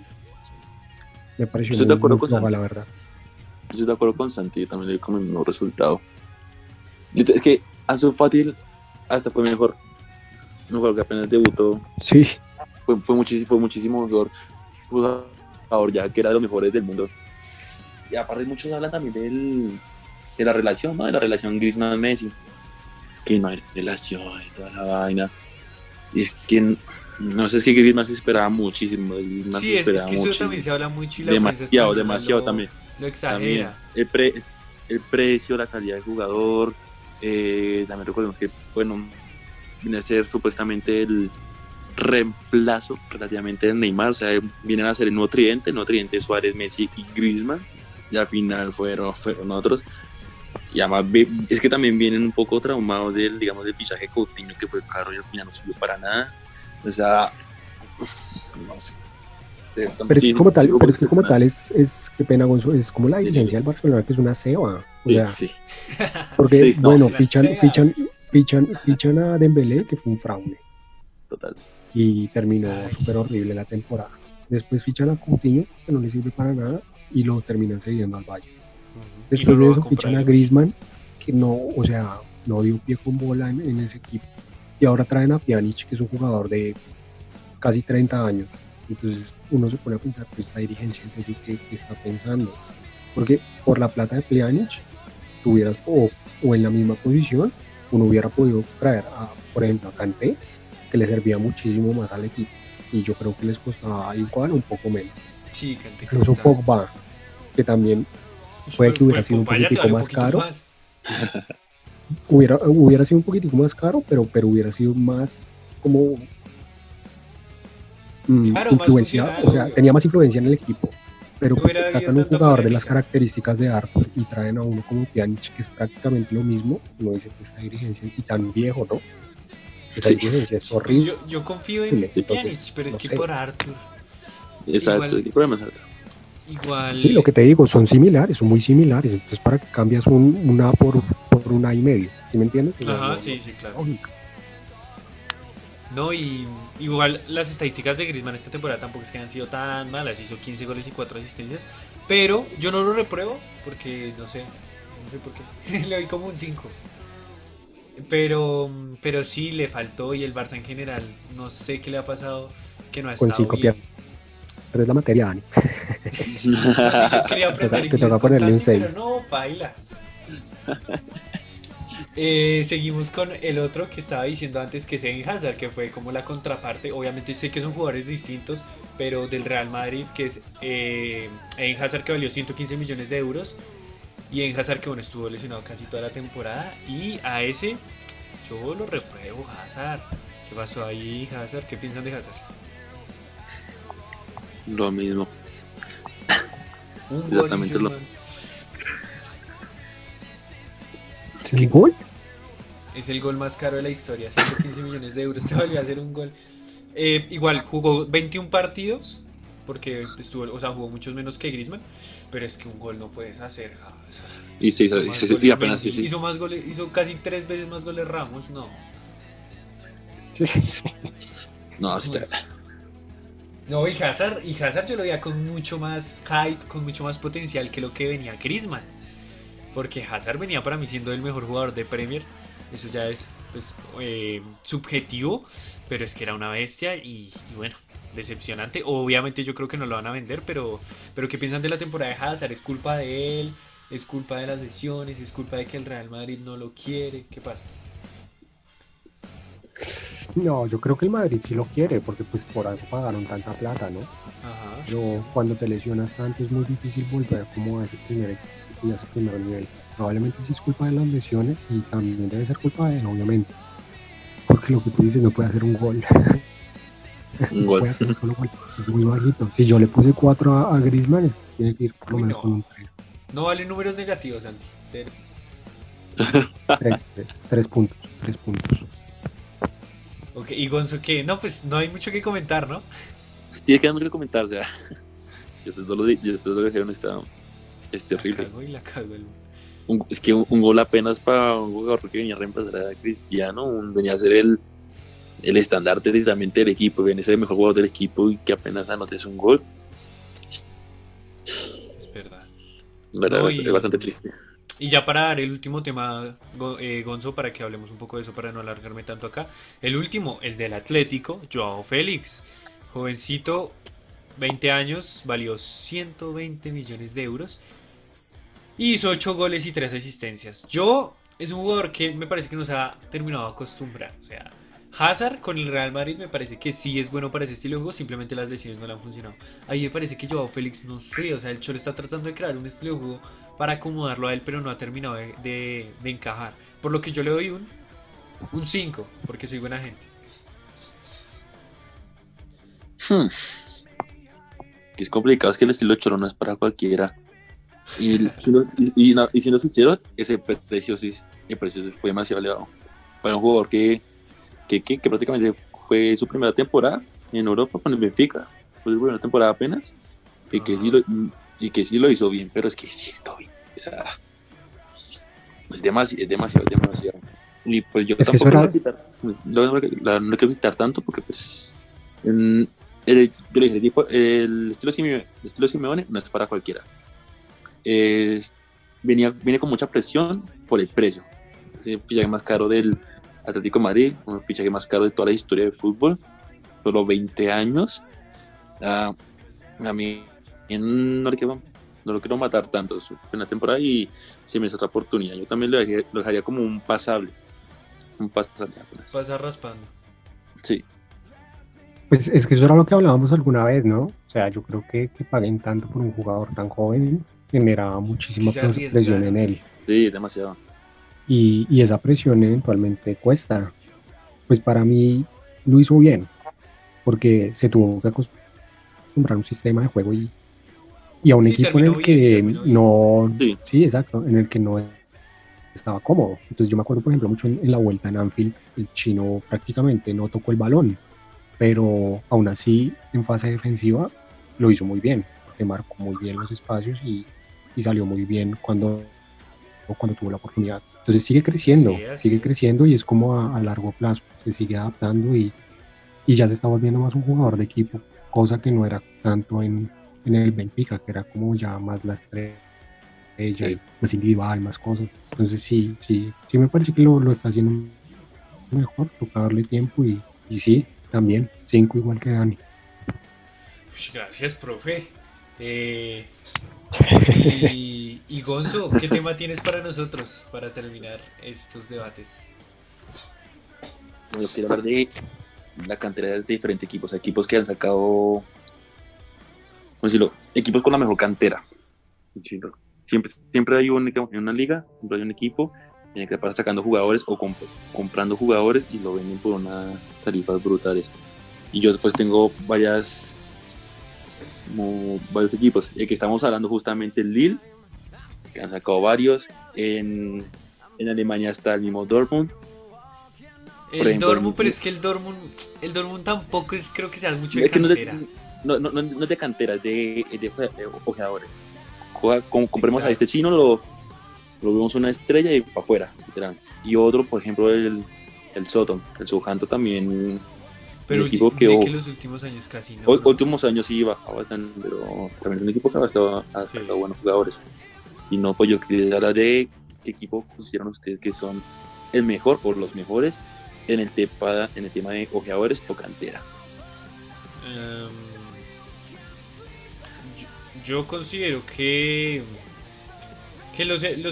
Me pareció Estoy de muy, acuerdo muy con floja, Santi. la verdad. Yo estoy de acuerdo con Santi, también le di como el mismo resultado. Es que Ansu Fati hasta fue mejor. No creo que apenas debutó. Sí, Fue muchísimo mejor jugador ya que era de los mejores del mundo. Y aparte muchos hablan también de la relación, ¿no? De la relación Griezmann-Messi. Que no hay relación y toda la vaina. Y es que, no sé, es que Griezmann se esperaba muchísimo. Griezmann Sí, se es esperaba que eso muchísimo. también se habla mucho y la prensa Demasiado española también. lo También. exagera. El precio, la calidad del jugador. También recordemos que, bueno, viene a ser supuestamente el reemplazo relativamente de Neymar. O sea, vienen a ser el nuevo tridente Suárez, Messi y Griezmann. Y al final fueron otros. Y además es que también vienen un poco traumados del fichaje Coutinho, que fue caro y al final no sirvió para nada. O sea, no sé. pero es que como tal, es qué pena, Gonzo, es como la dirigencia del Barcelona, que es una ceba. O sea, Sí. porque, Sí, no, bueno, sí, fichan a Dembélé, que fue un fraude, Total. y terminó Ay, súper horrible la temporada. Después fichan a Coutinho, que no le sirve para nada, y lo terminan cediendo al Bayern. Y Después no lo de va a eso comprar fichan a el Griezmann, que no, o sea, no dio pie con bola en ese equipo. Y ahora traen a Pjanic, que es un jugador de casi 30 años. Entonces uno se pone a pensar, pues esta dirigencia en serio, ¿qué está pensando? Porque por la plata de Pjanic, tuvieras o en la misma posición, uno hubiera podido traer, por ejemplo, a Kanté, que le servía muchísimo más al equipo. Y yo creo que les costaba igual, un poco menos. Sí, Kanté Incluso cuesta. Pogba, que también puede que hubiera sido un Pogba ya te poquitico vale más poquito caro. más. Hubiera sido un poquitico más caro, pero hubiera sido más como Claro, más influenciado, funcional, o sea, obvio. tenía más influencia en el equipo. Pero No pues hubiera habido sacan un tanta jugador de las polémica. características de Arthur y traen a uno como Pjanic, que es prácticamente lo mismo. Uno dice que esta dirigencia y tan viejo, ¿no? Esa Sí, diferencia es horrible. Yo confío en Entonces, Pjanic, pero es no que sé. por Arthur. exacto. Igual, ¿Qué problema es otro? Sí, lo igual. que te digo, son similares, son muy similares. Entonces, ¿para qué cambias una por una y medio? ¿Sí me entiendes? O sea, Ajá, no sí, sí, tiene claro. lógica. No, y igual las estadísticas de Griezmann esta temporada tampoco es que han sido tan malas. Hizo 15 goles y 4 asistencias. Pero yo no lo repruebo porque no sé. No sé por qué. Le doy como un 5. Pero sí le faltó y el Barça en general. No sé qué le ha pasado. Que no ha Con estado 5 bien. pierdes la materia, Dani. No, sí, yo quería aprender Te inglés toca con ponerle un Santi, pero 6. no, paila. Seguimos con el otro que estaba diciendo antes, que es Eden Hazard, que fue como la contraparte. Obviamente sé que son jugadores distintos, pero del Real Madrid, que es Eden Hazard, que valió 115 millones de euros. Y Eden Hazard, que bueno, estuvo lesionado casi toda la temporada. Y a ese yo lo repruebo, Hazard. ¿Qué pasó ahí, Hazard? ¿Qué piensan de Hazard? Lo mismo. Un gol, Exactamente dice el lo. man. Es ¿Un que gol? Es el gol más caro de la historia, 115 millones de euros te valía hacer un gol. Igual jugó 21 partidos, porque estuvo, o sea, jugó muchos menos que Griezmann, pero es que un gol no puedes hacer, Hazard. y sí, Hizo más y goles apenas Messi, sí. hizo más goles, hizo casi 3 veces más goles Ramos, no. Sí. No, sí, No, y Hazard yo lo veía con mucho más hype, con mucho más potencial que lo que venía Griezmann. Porque Hazard venía para mí siendo el mejor jugador de Premier. Eso ya es pues, subjetivo, pero es que era una bestia y bueno, decepcionante. Obviamente yo creo que no lo van a vender, pero ¿qué piensan de la temporada de Hazard? ¿Es culpa de él? ¿Es culpa de las lesiones? ¿Es culpa de que el Real Madrid no lo quiere? ¿Qué pasa? No, yo creo que el Madrid sí lo quiere, porque pues por algo pagaron tanta plata, ¿no? Ajá. Pero cuando te lesionas tanto es muy difícil volver como a ese primer nivel. Probablemente sí es culpa de las lesiones y también debe ser culpa de él, obviamente. Porque lo que tú dices, no puede hacer un gol. un No gol. puede hacer un solo gol. Es muy bajito. Si yo le puse 4 a Griezmann, tiene que ir por lo Uy, menos no. con un 3. No valen números negativos, Santi. Cero. 3 puntos. 3 puntos. Ok, y Gonzo, ¿qué? No, pues no hay mucho que comentar, ¿no? Tiene que dar mucho que comentar, o sea. Yo esto lo dijeron, es La terrible. cagó y la cagó el... Es que un gol apenas para un jugador que venía a reemplazar a Cristiano, venía a ser el estandarte literalmente del equipo, venía a ser el mejor jugador del equipo y que apenas anotes un gol. Es verdad. La verdad, No, es y- bastante triste. Y ya para dar el último tema, Gonzo, para que hablemos un poco de eso, para no alargarme tanto acá. El último, el del Atlético, Joao Félix. Jovencito, 20 años, valió 120 millones de euros. Y hizo 8 goles y 3 asistencias. Es un jugador que me parece que nos ha terminado de acostumbrar. O sea, Hazard con el Real Madrid me parece que sí es bueno para ese estilo de juego, simplemente las lesiones no le han funcionado. Ahí me parece que Joao Félix, no sé, o sea, el Cholo está tratando de crear un estilo de juego para acomodarlo a él, pero no ha terminado de encajar. Por lo que yo le doy un 5, porque soy buena gente. Que es complicado, es que el estilo de Cholo no es para cualquiera. Y siendo sincero, ese precio sí, el precio fue demasiado elevado. Para un jugador que prácticamente fue su primera temporada en Europa con el Benfica, fue su primera temporada apenas, y que, sí lo hizo bien, pero es que siento bien, es demasiado. Y pues yo Es que tampoco eso no quiero quitar tanto porque pues yo le dije, el estilo Simeone no es para cualquiera. Viene con mucha presión por el precio. Es el fichaje más caro del Atlético de Madrid, un fichaje más caro de toda la historia del fútbol, solo 20 años. A mí no lo quiero matar tanto, es una temporada y si me hace otra oportunidad, yo también lo dejaría como un pasable apenas. Pasa raspando. Sí, Pues es que eso era lo que hablábamos alguna vez, ¿no? O sea, yo creo que paguen tanto por un jugador tan joven generaba muchísima Se presión arriesgaron. en él. sí, demasiado. Y esa presión eventualmente cuesta. Pues para mí lo hizo bien, porque se tuvo que acostumbrar a un sistema de juego y a un Sí, equipo en terminó el bien, que terminó bien. no... Sí. Sí, exacto, en el que no estaba cómodo. Entonces yo me acuerdo, por ejemplo, mucho en la vuelta en Anfield, el chino prácticamente no tocó el balón, pero aún así en fase defensiva lo hizo muy bien, porque marcó muy bien los espacios y salió muy bien cuando tuvo la oportunidad. Entonces Sí, así sigue es. creciendo y es como a largo plazo, se sigue adaptando y ya se está volviendo más un jugador de equipo, cosa que no era tanto en el Benfica, que era como ya más la estrella Sí. y más individual, más cosas. Entonces sí me parece que lo está haciendo mejor, toca darle tiempo y sí, también, 5 igual que Dani. Ush, gracias, profe. Eh, y Gonzo, ¿qué tema tienes para nosotros para terminar estos debates? Bueno, yo quiero hablar de la cantera de diferentes equipos, equipos que han sacado, ¿cómo decirlo? Equipos con la mejor cantera. Siempre hay en una liga, siempre hay un equipo en el que pasa sacando jugadores o comprando jugadores y lo venden por unas tarifas brutales. Y yo después tengo varios equipos. El que estamos hablando justamente el Lille, que han sacado varios. En Alemania está el mismo Dortmund. Por El ejemplo, Dortmund, pero es que el Dortmund tampoco es, creo que sea mucho de es que cantera. no es de cantera, es de ojeadores. Compremos a este Exacto. chino, lo vemos una estrella y para afuera, literal. Y otro, por ejemplo, el Soton, el Southampton también, un Pero equipo que mire que los últimos años casi no, ¿no? últimos años sí bajaba bastante, pero también es un equipo que ha Sí. sacado buenos jugadores. Y no, pues yo quería hablar de qué equipo consideran ustedes que son el mejor o los mejores en el tema de ojeadores o cantera. Em, yo considero que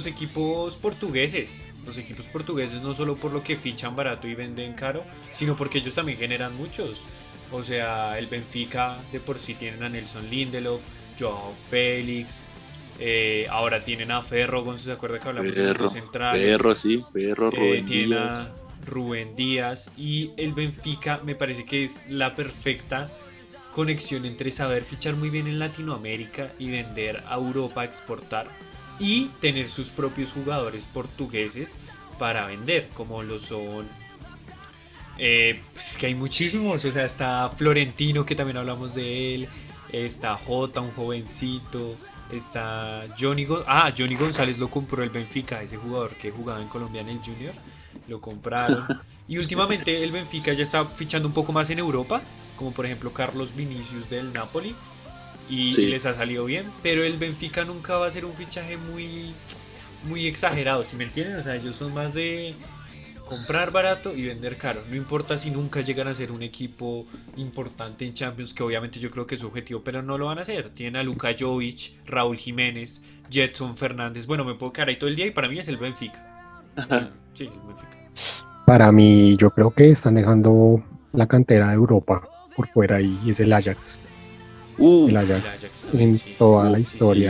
los equipos portugueses no solo por lo que fichan barato y venden caro, sino porque ellos también generan muchos. O sea, el Benfica de por sí tienen a Nelson Lindelof, Joao Félix, ahora tienen a Ferro, Gonzo, ¿se acuerda que hablamos de los dos centrales? Ferro, Rubén Tienen Díaz. a Rubén Díaz y el Benfica me parece que es la perfecta conexión entre saber fichar muy bien en Latinoamérica y vender a Europa, exportar y tener sus propios jugadores portugueses para vender, como lo son. Pues que hay muchísimos, o sea, está Florentino, que también hablamos de él, está Jota, un jovencito, está Johnny González lo compró el Benfica, ese jugador que jugaba en Colombia en el Junior, lo compraron. Y últimamente el Benfica ya está fichando un poco más en Europa, como por ejemplo Carlos Vinicius del Napoli, y Sí, les ha salido bien, pero el Benfica nunca va a ser un fichaje muy exagerado, ¿si me entienden? O sea, ellos son más de comprar barato y vender caro. No importa si nunca llegan a ser un equipo importante en Champions, que obviamente yo creo que es su objetivo, pero no lo van a hacer. Tienen a Luka Jovic, Raúl Jiménez, Jetson Fernández. Bueno, me puedo quedar ahí todo el día y para mí es el Benfica. Sí, el Benfica. Para mí, yo creo que están dejando la cantera de Europa por fuera y es el Ajax. El Uf, El Ajax Ajax también, en sí. toda la Sí, sí. historia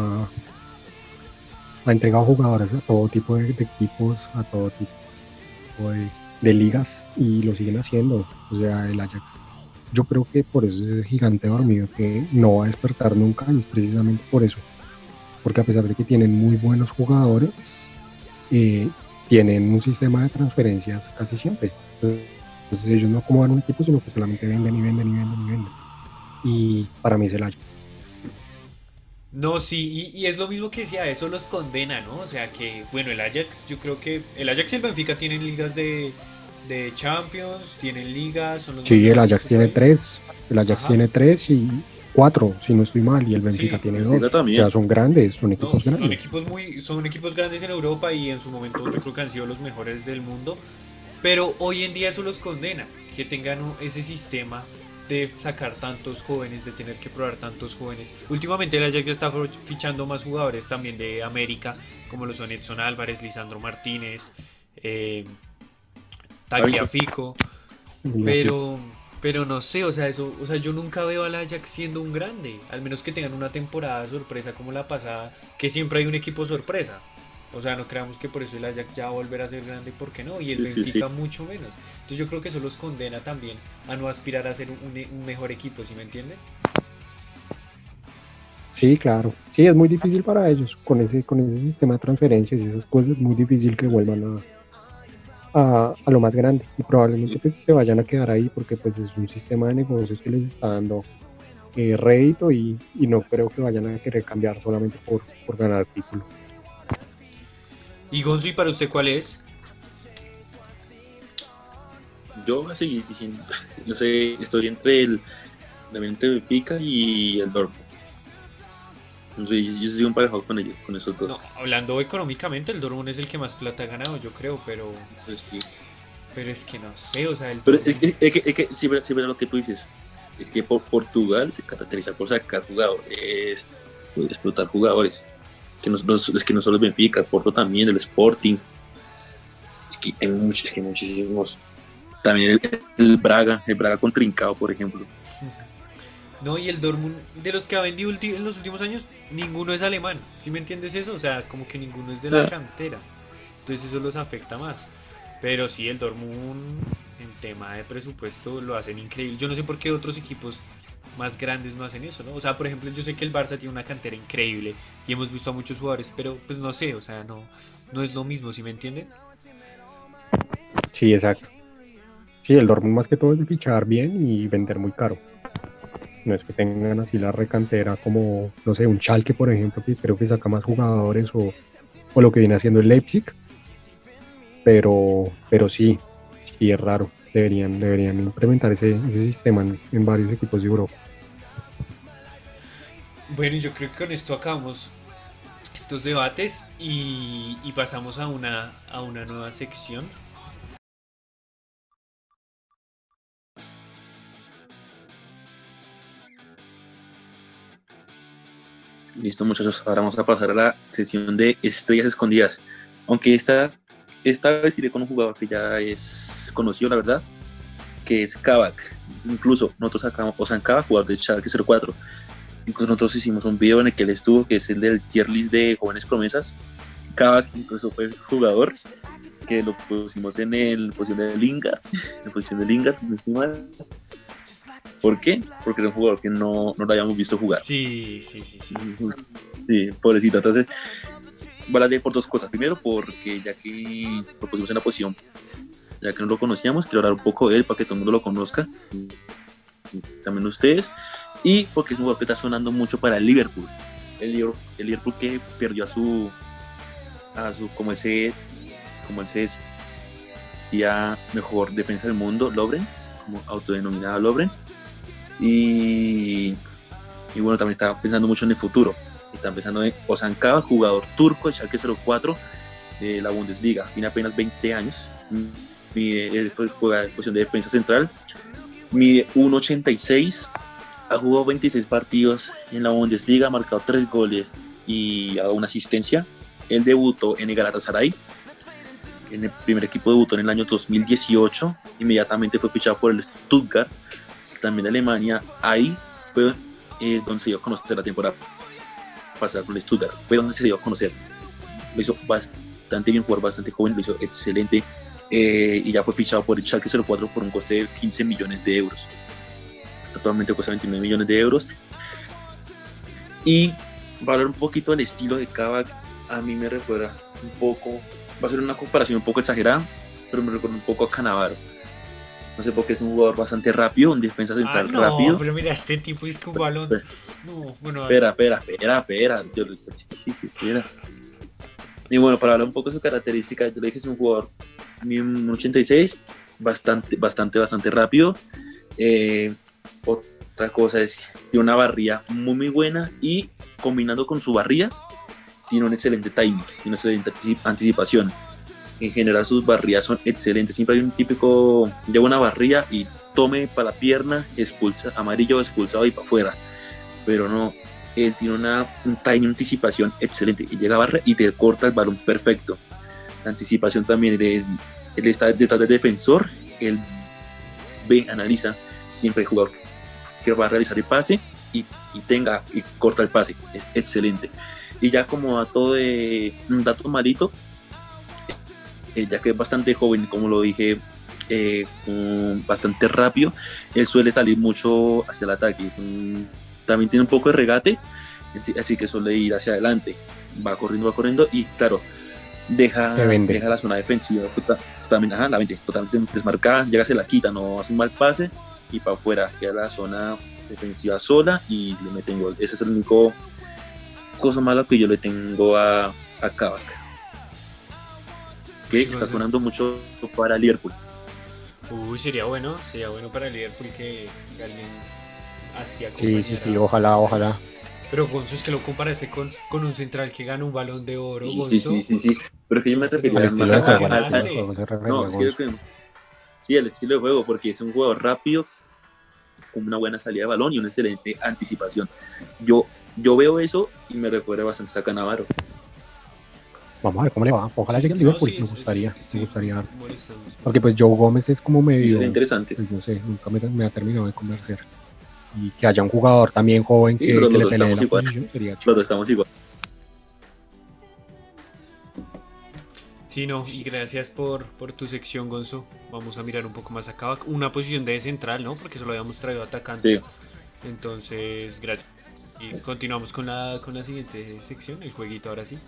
ha entregado jugadores a todo tipo de equipos, a todo tipo de ligas y lo siguen haciendo. O sea, el Ajax, yo creo que por eso es ese gigante dormido que no va a despertar nunca y es precisamente por eso. Porque a pesar de que tienen muy buenos jugadores, eh, tienen un sistema de transferencias casi siempre. Entonces ellos no acomodan un equipo, sino que solamente venden y venden y venden y venden. Y para mí es el Ajax. No, sí, y es lo mismo que decía, eso los condena, ¿no? O sea que, bueno, el Ajax, yo creo que el Ajax y el Benfica tienen ligas de Champions, tienen ligas, son los más Sí, grandes de su país. El Ajax Ajá, tiene tres y cuatro, si no estoy mal, y el Benfica sí, tiene Benfica dos. O sea, también. son grandes, son no, equipos grandes. son equipos grandes en Europa y en su momento yo creo que han sido los mejores del mundo, pero hoy en día eso los condena, que tengan ese sistema de sacar tantos jóvenes, de tener que probar tantos jóvenes. Últimamente el Ajax ya está fichando más jugadores también de América, como lo son Edson Álvarez, Lisandro Martínez, eh, Davinson. Tagliafico, La pico. pero no sé, o sea, eso, o sea, yo nunca veo al Ajax siendo un grande, al menos que tengan una temporada sorpresa como la pasada, que siempre hay un equipo sorpresa. O sea, no creamos que por eso el Ajax ya va a volver a ser grande, porque no, y el Sí, sí, sí. Benfica mucho menos. Entonces yo creo que eso los condena también a no aspirar a ser un mejor equipo, ¿sí me entiende? Sí, claro. Sí, es muy difícil para ellos con ese sistema de transferencias y esas cosas, es muy difícil que vuelvan a lo más grande y probablemente pues se vayan a quedar ahí porque pues es un sistema de negocios que les está dando rédito y no creo que vayan a querer cambiar solamente por ganar título. Y Gonzo, ¿y para usted cuál es? Yo voy a seguir diciendo, no sé, estoy también entre el Benfica y el Dortmund. No sé, yo soy un parejado con ellos, con esos No, dos. hablando económicamente, el Dortmund es el que más plata ha ganado, yo creo, Pero es que, pero es que no sé, o sea, el pero Dortmund... sí, pero lo que tú dices, es que Portugal se caracteriza por sacar jugadores, por explotar jugadores. Es que no solo el Benfica, el Porto también, el Sporting. Es que hay muchísimos. También el Braga con Trincao, por ejemplo. No, y el Dortmund, de los que ha vendido en los últimos años, ninguno es alemán. ¿Sí me entiendes eso? O sea, como que ninguno es de la cantera. Entonces eso los afecta más. Pero sí, el Dortmund, en tema de presupuesto, lo hacen increíble. Yo no sé por qué otros equipos más grandes no hacen eso, ¿no? O sea, por ejemplo, yo sé que el Barça tiene una cantera increíble y hemos visto a muchos jugadores, pero pues no sé, o sea, no es lo mismo, ¿sí me entienden? Sí, exacto. Sí, el Dortmund más que todo es de fichar bien y vender muy caro. No es que tengan así la recantera como, no sé, un Schalke, por ejemplo, que creo que saca más jugadores o lo que viene haciendo el Leipzig, pero sí, sí es raro. Deberían implementar ese sistema en varios equipos de Europa. Bueno, yo creo que con esto acabamos estos debates y pasamos a una nueva sección. Listo, muchachos, ahora vamos a pasar a la sesión de estrellas escondidas. Aunque esta vez iré con un jugador que ya es conocido, la verdad, que es Kabak. Incluso nosotros sacamos, o sea, Kabak, jugador de Schalke 04. Incluso nosotros hicimos un video en el que él estuvo, que es el del tier list de jóvenes promesas. Kabak incluso fue el jugador que lo pusimos en el posición de Lingard, en posición de Lingard, encima. ¿Por qué? Porque era un jugador que no lo habíamos visto jugar. Sí, sí, sí, sí. Sí, pobrecito. Entonces, vale por dos cosas. Primero, porque ya que lo pusimos en la posición, ya que no lo conocíamos, quiero hablar un poco de él para que todo el mundo lo conozca, también ustedes, y porque es un jugador que está sonando mucho para el Liverpool. El Liverpool que perdió a su como él se decía, mejor defensa del mundo, Lovren, como autodenominada Lovren. Y bueno, también estaba pensando mucho en el futuro. Está pensando en Ozan Kabak, jugador turco de Schalke 04 de la Bundesliga. Tiene apenas 20 años. Juega en posición de defensa central. Mide 1,86. Ha jugado 26 partidos en la Bundesliga. Ha marcado 3 goles y ha dado una asistencia. Él debutó en el Galatasaray. En el primer equipo debutó en el año 2018. Inmediatamente fue fichado por el Stuttgart, también de Alemania. Ahí fue donde se dio a conocer la temporada pasada con el Stuttgart. Fue donde se dio a conocer. Lo hizo bastante bien, jugar bastante joven, lo hizo excelente. Y ya fue fichado por el Schalke 04 por un coste de 15 millones de euros. Actualmente cuesta 29 millones de euros. Y va a hablar un poquito del estilo de Kabak. A mí me recuerda un poco, va a ser una comparación un poco exagerada, pero me recuerda un poco a Cannavaro. No sé por qué es un jugador bastante rápido, un defensa central no, rápido. Pero mira, este tipo es que un balón. No, bueno. Espera. Espera. Y bueno, para hablar un poco de su característica, yo le dije que es un jugador 1,86, bastante rápido. Otra cosa es, tiene una barrida muy buena y combinando con sus barridas, tiene un excelente timing, tiene una excelente anticipación. En general sus barridas son excelentes. Siempre hay un típico, lleva una barrida y tome para la pierna, expulsa, amarillo expulsado y para afuera. Pero no, él tiene un timing, anticipación excelente. Y llega a barra y te corta el balón perfecto. La anticipación también, él está detrás del defensor, él ve, analiza siempre el jugador que va a realizar el pase y corta el pase. Es excelente. Y ya como un dato malito, ya que es bastante joven, como lo dije, bastante rápido, él suele salir mucho hacia el ataque. También tiene un poco de regate así que suele ir hacia adelante, va corriendo y claro, Se deja vende. la zona defensiva totalmente, la vende totalmente desmarcada, llega, se la quita, no hace un mal pase y para afuera queda la zona defensiva sola y le meten gol. Ese es el único cosa mala que yo le tengo a Kabak, que está sonando mucho para Liverpool. Uy, sería bueno para el Liverpool que alguien así Sí, acompañara. ojalá. Pero Gonzo, es que lo comparaste con un central que gana un Balón de Oro, Gonzo. Sí. Pero es que yo me Al refería más estilo de juego, al estilo de juego se refería no, a es que Gonzo. sí, el estilo de juego, porque es un jugador rápido, con una buena salida de balón y una excelente anticipación. Yo veo eso y me recuerda bastante a Cannavaro. Vamos a ver cómo le va. Ojalá llegue al No, Liverpool. sí, Me gustaría harto. molestando. Porque pues Joe Gómez es como Y medio, sería interesante. pues no sé, nunca me ha terminado de convencer. Y que haya un jugador también joven Sí, que pero los le dos pelee estamos la igual. posición sería Los chévere. dos estamos igual. Sí, no, y gracias por tu sección, Gonzo. Vamos a mirar un poco más acá. Una posición de central, ¿no? Porque solo habíamos traído atacante. Sí. Entonces, gracias. Y continuamos con la siguiente sección, el jueguito ahora sí.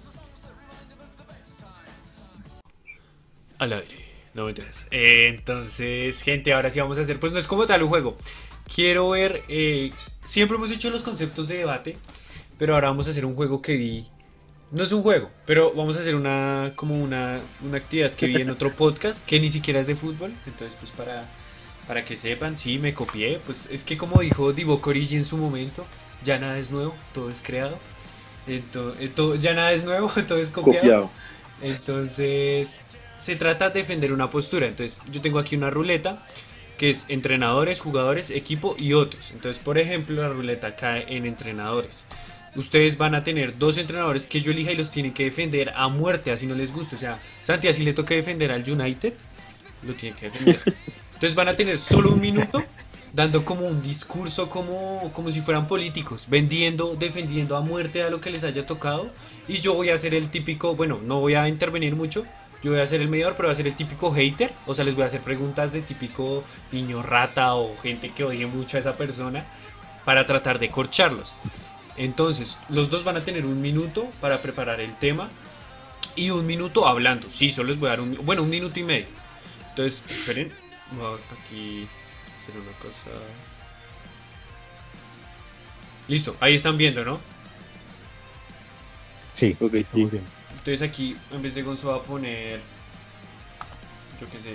Al aire, no me interesa. Entonces, gente, ahora sí vamos a hacer, pues no es como tal un juego. Quiero ver, siempre hemos hecho los conceptos de debate, pero ahora vamos a hacer un juego que vi. No es un juego, pero vamos a hacer una actividad que vi en otro podcast que ni siquiera es de fútbol. Entonces, pues para que sepan, sí, me copié. Pues es que como dijo Divock Origi en su momento, ya nada es nuevo, todo es creado. Entonces, ya nada es nuevo, todo es copiado. Entonces, se trata de defender una postura. Entonces, yo tengo aquí una ruleta que es entrenadores, jugadores, equipo y otros. Entonces, por ejemplo, la ruleta cae en entrenadores. Ustedes van a tener dos entrenadores que yo elija y los tienen que defender a muerte, así no les gusta. O sea, Santi, así le toca defender al United, lo tienen que defender. Entonces van a tener solo un minuto dando como un discurso como si fueran políticos, defendiendo a muerte a lo que les haya tocado. Y yo voy a ser el típico, bueno, no voy a intervenir mucho, yo voy a ser el mediador, pero voy a ser el típico hater. O sea, les voy a hacer preguntas de típico niño rata o gente que odie mucho a esa persona para tratar de corcharlos. Entonces, los dos van a tener un minuto para preparar el tema y un minuto hablando. Sí, solo les voy a dar un minuto y medio. Entonces, esperen, voy a aquí hacer una cosa. Listo, ahí están viendo, ¿no? Sí, Ok, estamos sí. bien. Entonces aquí, en vez de Gonzo, va a poner, yo qué sé,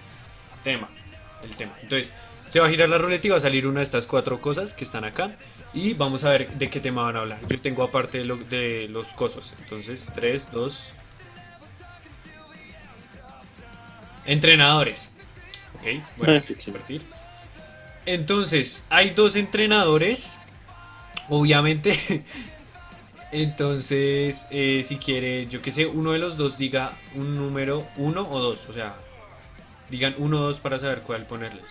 el tema. Entonces, se va a girar la ruleta y va a salir una de estas cuatro cosas que están acá. Y vamos a ver de qué tema van a hablar. Yo tengo aparte de los cosos. Entonces, 3, 2. Entrenadores. Ok, bueno, Qué chévere. compartir. Entonces, hay dos entrenadores. Obviamente. Entonces, si quiere, yo que sé, uno de los dos diga un número 1 o 2. O sea, digan 1 o 2 para saber cuál ponerles.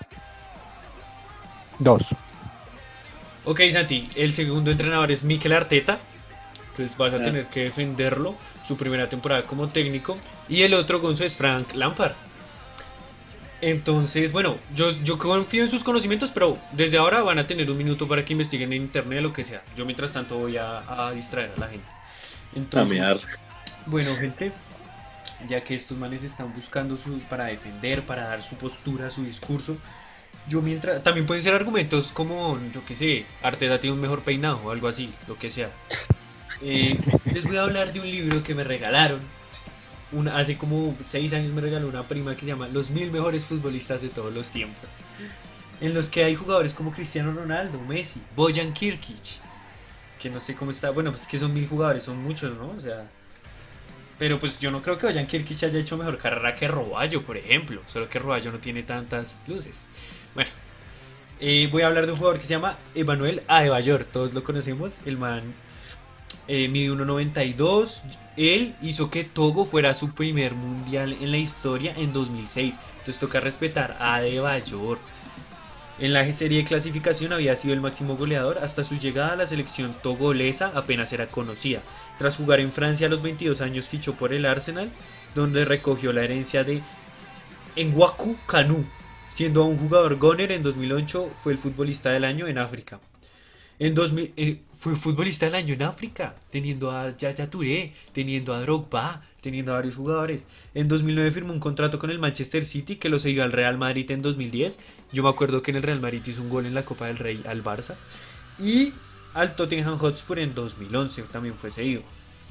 2. Ok, Santi, el segundo entrenador es Mikel Arteta. Entonces vas a tener que defenderlo. Su primera temporada como técnico. Y el otro, Gonzo, es Frank Lampard. Entonces, bueno, yo confío en sus conocimientos, pero desde ahora van a tener un minuto para que investiguen en internet lo que sea. Yo mientras tanto voy a distraer a la gente. A Entonces, mear. bueno, gente, ya que estos manes están buscando para defender, para dar su postura, su discurso, yo mientras... También pueden ser argumentos como, yo qué sé, Arteta tiene un mejor peinado o algo así, lo que sea. Les voy a hablar de un libro que me regalaron. Hace como 6 años me regaló una prima que se llama Los 1000 mejores futbolistas de todos los tiempos. En los que hay jugadores como Cristiano Ronaldo, Messi, Bojan Kirkic, que no sé cómo está. Bueno, pues es que son 1000 jugadores, son muchos, ¿no? O sea... Pero pues yo no creo que Bojan Kirkic haya hecho mejor carrera que Roballo, por ejemplo. Solo que Roballo no tiene tantas luces. Bueno, voy a hablar de un jugador que se llama Emmanuel Adebayor. Todos lo conocemos. El man mide 1,92. Él hizo que Togo fuera su primer mundial en la historia en 2006. Entonces toca respetar a Adebayor. En la serie de clasificación había sido el máximo goleador hasta su llegada a la selección togolesa apenas era conocida. Tras jugar en Francia a los 22 años fichó por el Arsenal, donde recogió la herencia de Ngwaku Kanu. Siendo un jugador goner en 2008 fue el futbolista del año en África. En 2000, fue futbolista del año en África, teniendo a Yaya Touré, teniendo a Drogba, teniendo a varios jugadores. En 2009 firmó un contrato con el Manchester City que lo siguió al Real Madrid en 2010. Yo me acuerdo que en el Real Madrid hizo un gol en la Copa del Rey al Barça. Y al Tottenham Hotspur en 2011 también fue seguido.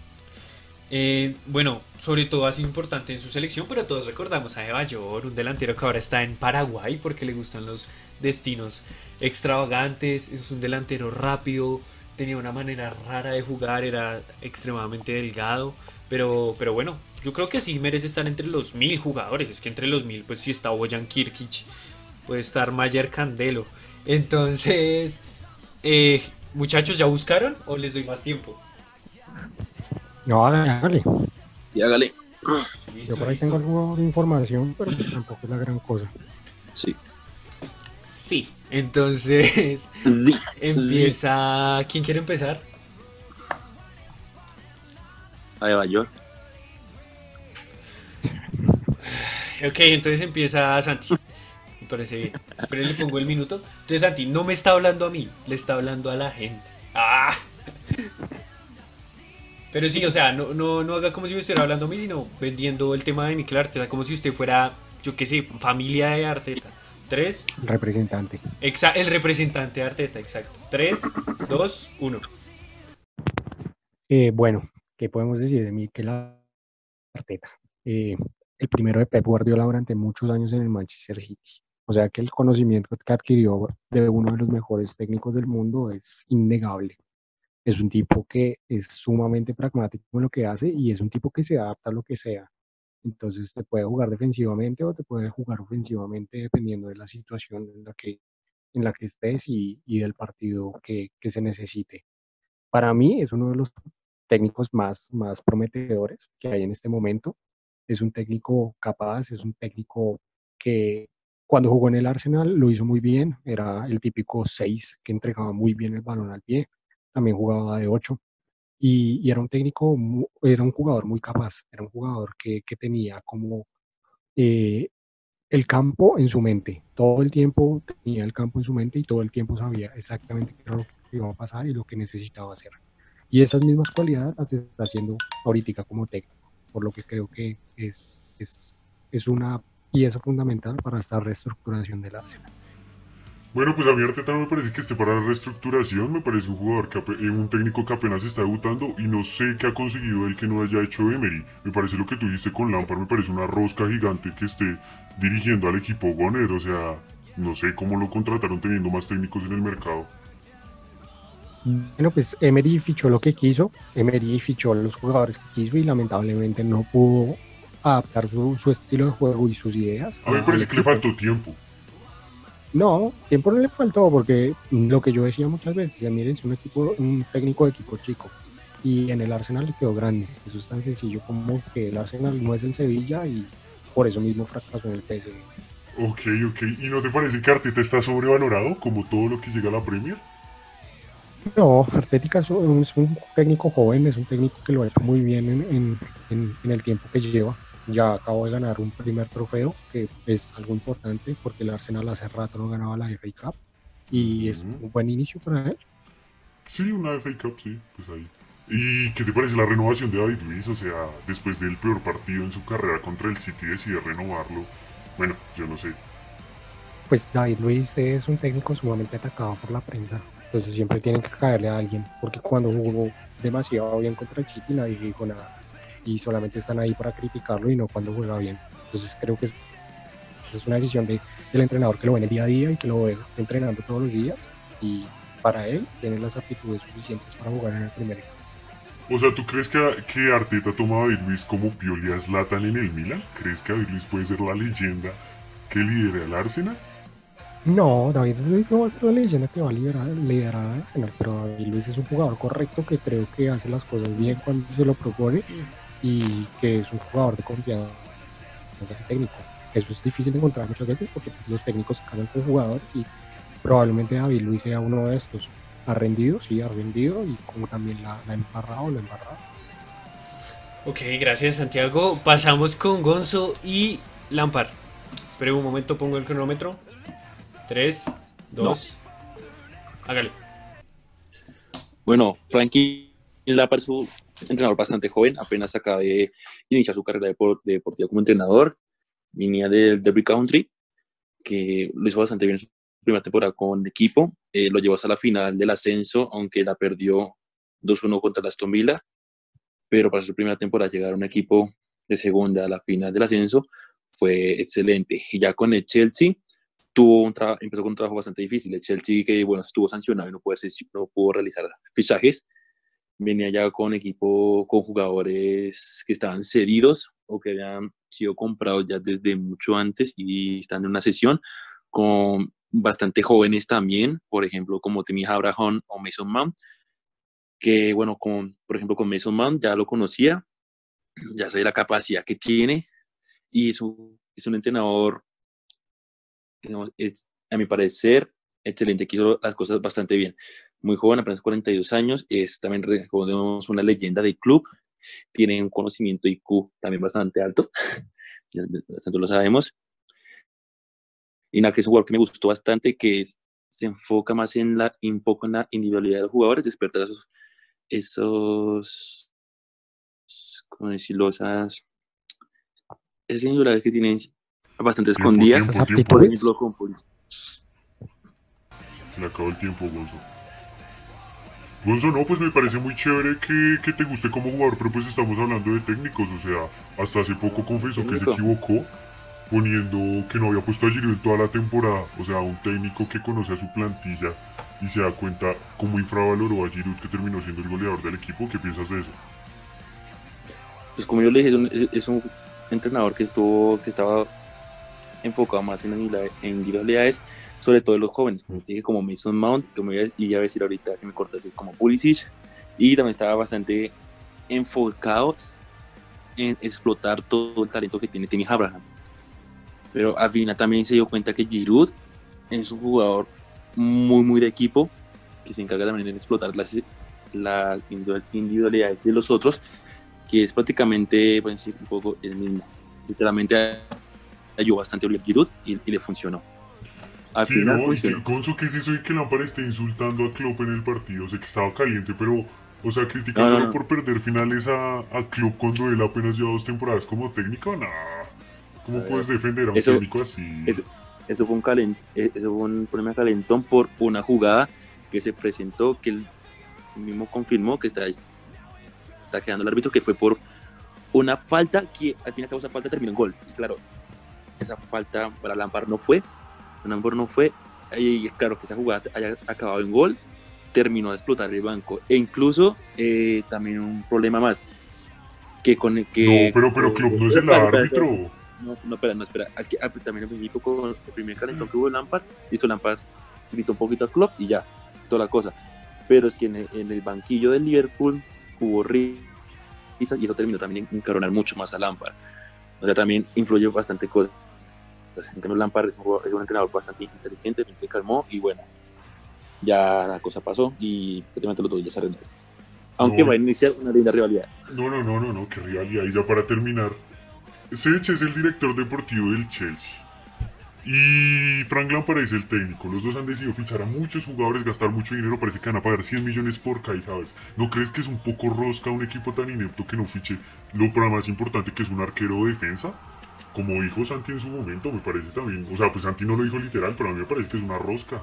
Bueno, sobre todo ha sido importante en su selección, pero todos recordamos a Evayor, un delantero que ahora está en Paraguay porque le gustan los destinos extravagantes. Es un delantero rápido, tenía una manera rara de jugar, era extremadamente delgado, pero bueno, yo creo que sí merece estar entre los 1000 jugadores. Es que entre los 1000, pues sí está Bojan Kirkic, puede estar Mayer Candelo. Entonces, muchachos, ¿ya buscaron o les doy más tiempo? No, hágale, hágale. Y hágale. Yo por ahí tengo algo de información, pero pues tampoco es la gran cosa. Sí. Sí, entonces Sí. empieza. ¿Quién quiere empezar? A Nueva York. Ok, entonces empieza Santi. Me parece bien. Esperen, le pongo el minuto. Entonces Santi no me está hablando a mí, le está hablando a la gente. ¡Ah! Pero sí, o sea, no haga como si me estuviera hablando a mí, sino vendiendo el tema de Mikel Arteta, como si usted fuera, yo qué sé, familia de Arteta. 3, Representante. el representante de Arteta, exacto. 3, 2, 1. Bueno, ¿qué podemos decir de Mikel Arteta? El primero de Pep Guardiola durante muchos años en el Manchester City. O sea que el conocimiento que adquirió de uno de los mejores técnicos del mundo es innegable. Es un tipo que es sumamente pragmático en lo que hace y es un tipo que se adapta a lo que sea. Entonces te puede jugar defensivamente o te puede jugar ofensivamente dependiendo de la situación en la que estés y del partido que se necesite. Para mí es uno de los técnicos más prometedores que hay en este momento. Es un técnico capaz, es un técnico que cuando jugó en el Arsenal lo hizo muy bien. Era el típico 6 que entregaba muy bien el balón al pie. También jugaba de 8 y era un técnico, era un jugador muy capaz. Era un jugador que tenía como eh, el campo en su mente. Todo el tiempo tenía el campo en su mente y todo el tiempo sabía exactamente qué era lo que iba a pasar y lo que necesitaba hacer. Y esas mismas cualidades las está haciendo ahorita como técnico, por lo que creo que es una pieza fundamental para esta reestructuración del Arsenal. Bueno, pues a mí Arteta no me parece que esté para la reestructuración, me parece un jugador un técnico que apenas está debutando y no sé qué ha conseguido él que no haya hecho Emery. Me parece lo que tú dijiste con Lampard, me parece una rosca gigante que esté dirigiendo al equipo Gunner, o sea, no sé cómo lo contrataron teniendo más técnicos en el mercado. Bueno, pues Emery fichó lo que quiso, Emery fichó los jugadores que quiso y lamentablemente no pudo adaptar su estilo de juego y sus ideas. A mí me parece que le faltó tiempo. No, tiempo no le faltó porque lo que yo decía muchas veces, miren, es un técnico de equipo chico y en el Arsenal le quedó grande. Eso es tan sencillo como que el Arsenal no es el Sevilla y por eso mismo fracasó en el PSG. Ok. ¿Y no te parece que Arteta está sobrevalorado como todo lo que llega a la Premier? No, Arteta es un técnico joven, es un técnico que lo ha hecho muy bien en el tiempo que lleva. Ya acabó de ganar un primer trofeo, que es algo importante porque el Arsenal hace rato no ganaba la FA Cup y es un buen inicio para él. Sí, una FA Cup, sí, pues ahí. ¿Y qué te parece la renovación de David Luiz? O sea, después del peor partido en su carrera contra el City decide renovarlo. Bueno, yo no sé. Pues David Luiz es un técnico sumamente atacado por la prensa, entonces siempre tienen que caerle a alguien, porque cuando jugó demasiado bien contra el City nadie dijo nada y solamente están ahí para criticarlo y no cuando juega bien. Entonces creo que es una decisión del entrenador que lo ve en el día a día y que lo ve entrenando todos los días y para él tiene las aptitudes suficientes para jugar en el primer equipo. O sea, ¿tú crees que Arteta toma a David Luiz como Pioli a Zlatan en el Milan? ¿Crees que David Luiz puede ser la leyenda que lidere al Arsenal? No, David Luiz no va a ser la leyenda que va a liderar al Arsenal, pero David Luiz es un jugador correcto que creo que hace las cosas bien cuando se lo propone y que es un jugador de confianza técnico. Eso es difícil de encontrar muchas veces porque pues, los técnicos se casan con jugadores y probablemente David Luiz sea uno de estos. Ha rendido, sí, ha rendido y como también la ha embarrado, lo ha embarrado. Ok, gracias Santiago. Pasamos con Gonzo y Lampard. Esperen un momento, pongo el cronómetro. 3, 2, hágale. Bueno, Frankie Lampard es un entrenador bastante joven, apenas acaba de iniciar su carrera deportiva como entrenador, venía del Derby County, que lo hizo bastante bien en su primera temporada con el equipo, lo llevó hasta la final del ascenso, aunque la perdió 2-1 contra la Aston Villa, pero para su primera temporada llegar a un equipo de segunda a la final del ascenso fue excelente. Y ya con el Chelsea empezó con un trabajo bastante difícil. El Chelsea, que bueno, estuvo sancionado y no pudo realizar fichajes, venía ya con equipo, con jugadores que estaban cedidos o que habían sido comprados ya desde mucho antes y están en una sesión con bastante jóvenes también, por ejemplo, como Tammy Abraham o Mason Mount, que bueno, por ejemplo, con Mason Mount ya lo conocía, ya sabía la capacidad que tiene y es un entrenador, digamos, a mi parecer, excelente, que hizo las cosas bastante bien. Muy joven, apenas 42 años, es también, recordemos, una leyenda del club, tiene un conocimiento IQ también bastante alto, ya bastante lo sabemos. Y nada, que es un jugador que me gustó bastante, se enfoca más un poco en la individualidad de los jugadores, despertar ¿cómo decirlo? Esas individualidades que tienen bastante Tiempo, escondidas, Esas tiempo, por tiempo. aptitudes. ejemplo, con Pulisic. Se le acabó el tiempo, Gonzo. Gonzo, no, pues me parece muy chévere que te guste como jugador, pero pues estamos hablando de técnicos, o sea, hasta hace poco confesó que se Técnico. equivocó poniendo que no había puesto a Giroud toda la temporada, o sea, un técnico que conoce a su plantilla y se da cuenta cómo infravaloró a Giroud, que terminó siendo el goleador del equipo. ¿Qué piensas de eso? Pues como yo le dije, es un entrenador que estaba enfocado más en individualidades, sobre todo de los jóvenes, como te dije, como Mason Mount, como iba a decir ahorita que me cortaste, como Pulisic, y también estaba bastante enfocado en explotar todo el talento que tiene Tammy Abraham. Pero al final también se dio cuenta que Giroud es un jugador muy de equipo, que se encarga también de explotar las individualidades de los otros, que es prácticamente, por decir un poco, el mismo. Literalmente ayudó bastante a Giroud y le funcionó. Al Sí, final no, y funcionó. Gonzo, ¿qué es eso de que Lampard esté insultando a Klopp en el partido? Sé que estaba caliente, pero, o sea, criticándolo No. por perder finales a Klopp cuando él apenas lleva 2 temporadas como técnico, nah. A ¿Cómo puedes ver, defender a un eso, técnico así? eso fue un problema calentón por una jugada que se presentó, que él mismo confirmó que está quedando el árbitro, que fue por una falta que al fin y al cabo esa falta terminó en gol. Y claro, esa falta para Lampard no fue, y claro que esa jugada haya acabado en gol, terminó de explotar el banco. E incluso también un problema más, que con No, que... pero Klopp no es el espera. árbitro. No, espera. Es que también el equipo con el primer calentón que hubo en Lampard, hizo Lampard, gritó un poquito al club y ya, toda la cosa. Pero es que en el banquillo del Liverpool hubo risas y eso terminó también en encabronar mucho más a Lampard. O sea, también influyó bastante cosas. En cambio, Lampard es un entrenador bastante inteligente, que calmó y bueno, ya la cosa pasó y prácticamente los dos ya se arreglaron. Aunque No, va a iniciar una linda rivalidad. no, qué rivalidad. Y ya para terminar, Sech es el director deportivo del Chelsea. Y Frank Lampard es el técnico. Los dos han decidido fichar a muchos jugadores, gastar mucho dinero. Parece que van a pagar 100 millones por Kai Havertz. ¿No crees que es un poco rosca un equipo tan inepto que no fiche lo para más importante, que es un arquero de defensa? Como dijo Santi en su momento, me parece también. O sea, pues Santi no lo dijo literal, pero a mí me parece que es una rosca.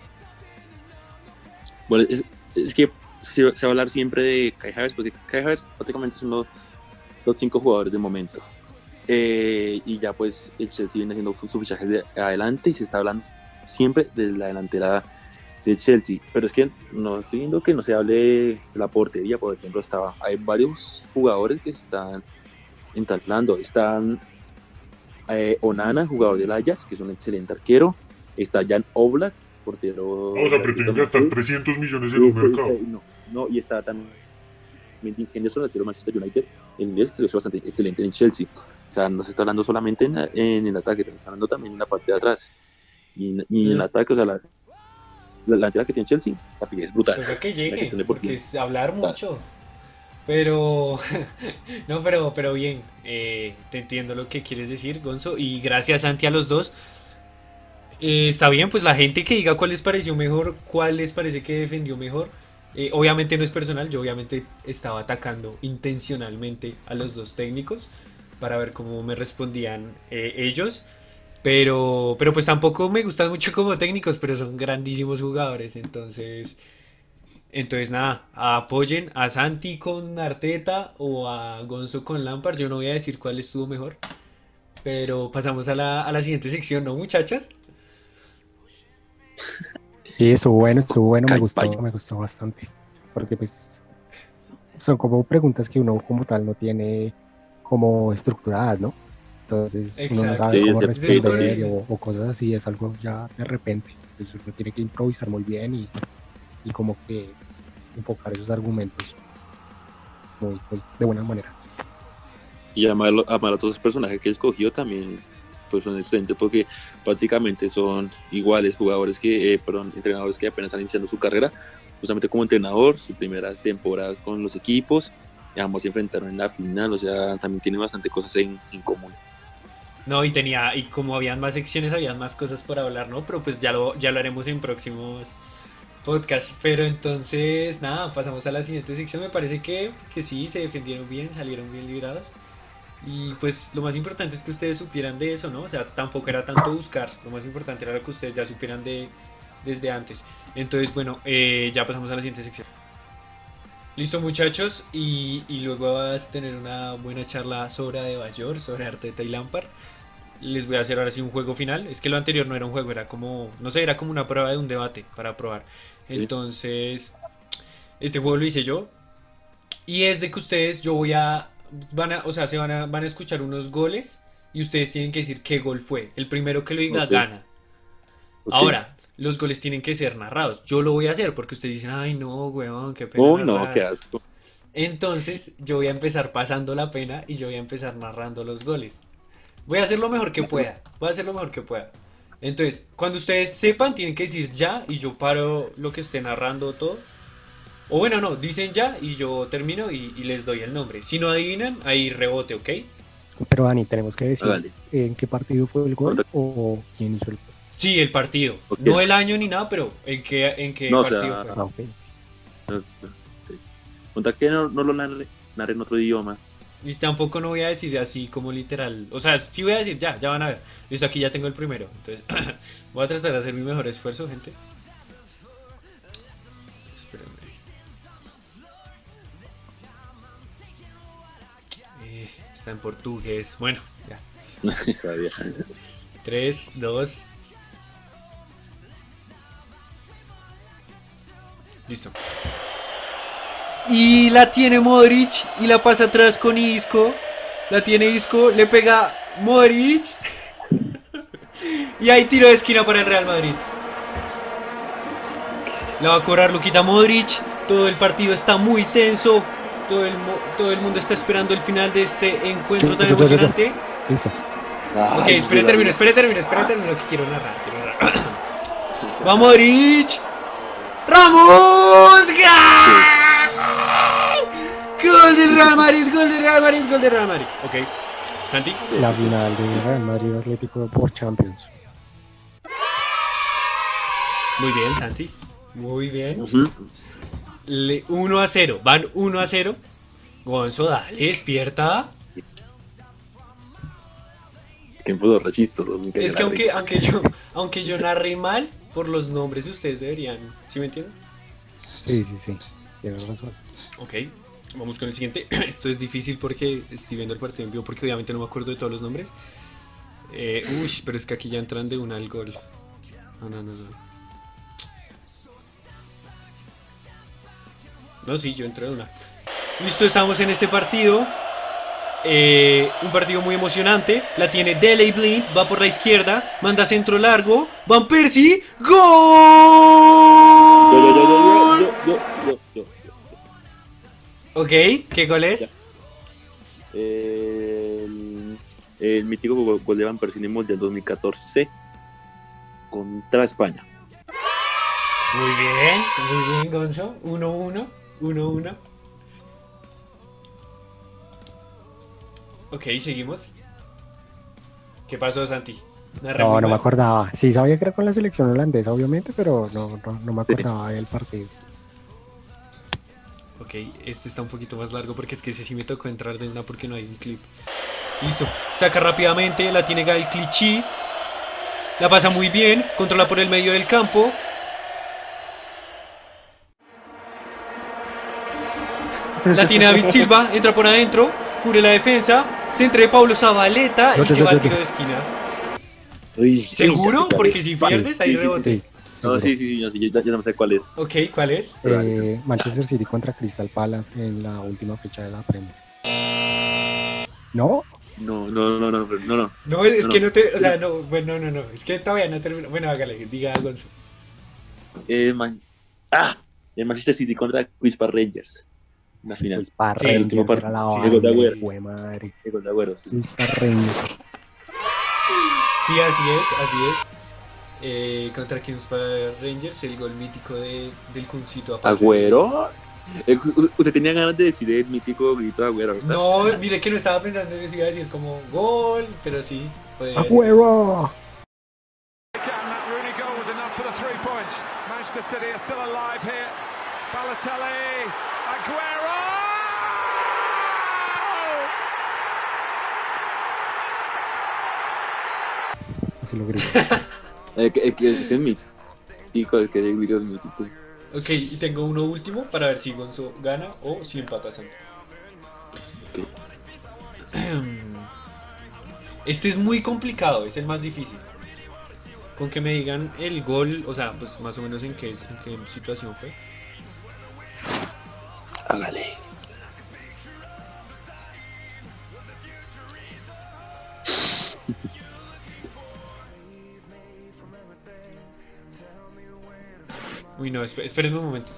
Bueno, es que se va a hablar siempre de Kai Havertz, porque Kai Havertz prácticamente es uno de los top 5 jugadores de momento. Y ya pues el Chelsea viene haciendo sus fichajes de adelante y se está hablando siempre de la delantera de Chelsea, pero es que no estoy viendo que no se hable de la portería. Por ejemplo, hay varios jugadores que se están entablando. Están Onana, jugador del Ajax, que es un excelente arquero. Está Jan Oblak, portero O sea, del Atlético pretenden de gastar Madrid. 300 millones en un mercado. Y está también Henderson, el arquero de Manchester United, en inglés, que lo hizo bastante excelente en Chelsea. O sea, no se está hablando solamente en el ataque, se está hablando también en la parte de atrás. Y en el ataque, o sea, la entrada que tiene Chelsea, la es brutal. Toca que llegue, La porque es hablar mucho. Pero, no, pero bien, te entiendo lo que quieres decir, Gonzo, y gracias, Santi, a los dos. Está bien, pues la gente que diga cuál les pareció mejor, cuál les parece que defendió mejor. Obviamente no es personal, yo obviamente estaba atacando intencionalmente a los dos técnicos para ver cómo me respondían ellos. Pero pues tampoco me gustan mucho como técnicos, pero son grandísimos jugadores. Entonces nada, apoyen a Santi con Arteta o a Gonzo con Lampard. Yo no voy a decir cuál estuvo mejor. Pero pasamos a la siguiente sección, ¿no, muchachas? Sí, estuvo bueno, Campaña. me gustó bastante. Porque pues son como preguntas que uno como tal no tiene como estructuradas, ¿no? Entonces uno no Exacto. sabe Sí, cómo es Es súper responder difícil. o cosas así, es algo ya de repente. Entonces uno tiene que improvisar muy bien y como que enfocar esos argumentos muy de buena manera. Y amar a todos los personajes que escogió también pues son excelentes porque prácticamente son iguales jugadores perdón, entrenadores que apenas están iniciando su carrera, justamente como entrenador, su primera temporada con los equipos, y ambos se enfrentaron en la final, o sea, también tienen bastante cosas en común. No, y como habían más secciones, habían más cosas por hablar, ¿no? Pero pues ya lo haremos en próximos podcasts. Pero entonces, nada, pasamos a la siguiente sección. Me parece que sí, se defendieron bien, salieron bien librados. Y pues lo más importante es que ustedes supieran de eso, ¿no? O sea, tampoco era tanto buscar, lo más importante era lo que ustedes ya supieran desde antes. Entonces, bueno, ya pasamos a la siguiente sección. Listo, muchachos, y luego vas a tener una buena charla sobre Adebayor, sobre Arteta y Lampard. Les voy a hacer ahora sí un juego final. Es que lo anterior no era un juego, era como, no sé, era como una prueba de un debate para probar. ¿Sí? Entonces, este juego lo hice yo. Y es de que ustedes, o sea, van a escuchar unos goles y ustedes tienen que decir qué gol fue. El primero que lo diga Ok, gana. ok. Ahora, los goles tienen que ser narrados. Yo lo voy a hacer porque ustedes dicen, ay no, weón, qué pena Uy, no, qué narrar. asco. Entonces, yo voy a empezar pasando la pena y yo voy a empezar narrando los goles. Voy a hacer lo mejor que pueda. Voy a hacer lo mejor que pueda. Entonces, cuando ustedes sepan, tienen que decir ya y yo paro lo que esté narrando todo. O bueno, no, dicen ya y yo termino y les doy el nombre. Si no adivinan, ahí rebote, ¿ok? Pero Dani, tenemos que decir Hágale. en qué partido fue el gol o quién hizo el gol. Sí, el partido. Ok. No el año ni nada, pero en qué No, o partido sea, fue. Ah, ok. contar que no lo narre en otro idioma. Y tampoco no voy a decir así como literal. O sea, sí voy a decir ya van a ver. Listo, aquí ya tengo el primero. Entonces, voy a tratar de hacer mi mejor esfuerzo, gente. Espérenme. Está en portugués. Bueno, ya. Sabía. 3, 2. Listo. Y la tiene Modric y la pasa atrás con Isco. La tiene Isco, le pega Modric. Y hay tiro de esquina para el Real Madrid. La va a cobrar Luquita Modric. Todo el partido está muy tenso. Todo el mundo está esperando el final de este encuentro tan emocionante. Listo. Ok, espere termino, que quiero narrar. ¡Va Modric! ¡Ramos! ¡Gol! ¡Gol del Real Madrid! ¡Gol del Real Madrid! ¡Gol del Real Madrid! Ok, Santi. La final de Real Madrid Atlético por Champions. Muy bien, Santi. Muy bien. Ujú. 1-0. Van 1-0. Gonzo, dale, despierta. Que en fútbol rechistoso. Me cayó Es que la risa. aunque yo narré mal, por los nombres ustedes deberían. ¿Sí me entienden? Sí. Tienes razón. Ok, vamos con el siguiente. Esto es difícil porque estoy viendo el partido en vivo porque obviamente no me acuerdo de todos los nombres. Uy, pero es que aquí ya entran de una al gol. No. No, sí, yo entré de una. Listo, estamos en este partido. Un partido muy emocionante. La tiene Dele Blind, va por la izquierda, manda centro largo. Van Persie, ¡gol! Yo. Ok, ¿qué gol es? Ya. El mítico gol de Van Persie en el Mundial 2014 contra España. Muy bien, Gonzo. 1-1. Ok, seguimos. ¿Qué pasó, Santi? Narré muy No me mal. acordaba. Sí sabía que era con la selección holandesa, obviamente, pero no me acordaba del partido. Ok, este está un poquito más largo porque es que ese sí me tocó entrar de una porque no hay un clip. Listo, saca rápidamente, la tiene Gael Clichy. La pasa muy bien, controla por el medio del campo. La tiene David Silva, entra por adentro, cubre la defensa, centro de Pablo Zabaleta y se va al tiro de esquina. Uy, ¿Seguro? ya sé cuál Porque es. si pierdes hay Sí, sí, sí, rebote. Sí. No, seguro. sí, ya no sé cuál es. Ok, ¿cuál es? Manchester City contra Crystal Palace en la última fecha de la Premier. ¿No? No. No, es No, que no. no te, o sea, no, bueno, no, es que todavía no termino. Bueno, hágale, diga Alonso. El Manchester City contra Queens Rangers. La final. Pues para Sí, El último Rangers era partido. la sí, El gol de vaina, Agüero. fue madre. El gol de Agüero, sí. Pues para Rangers. Sí, así es. Contra Kings Rangers, el gol mítico del Cuncito a pase. Agüero. Usted tenía ganas de decir el mítico grito de Agüero, ¿verdad? No, mire que no estaba pensando en eso, iba a decir como gol, pero sí. podría decir. ¡Agüero! That Rooney goal was enough for the 3 points. Manchester City are still alive here. Balotelli, Aguero! Así lo grito. Que es mítico, el que el grito es mítico. Ok, y tengo uno último para ver si Gonzo gana o si empata Santo. Este es muy complicado, es el más difícil. Con que me digan el gol, o sea, pues más o menos en qué situación fue. Hágale. Uy, no, espérenme un momento.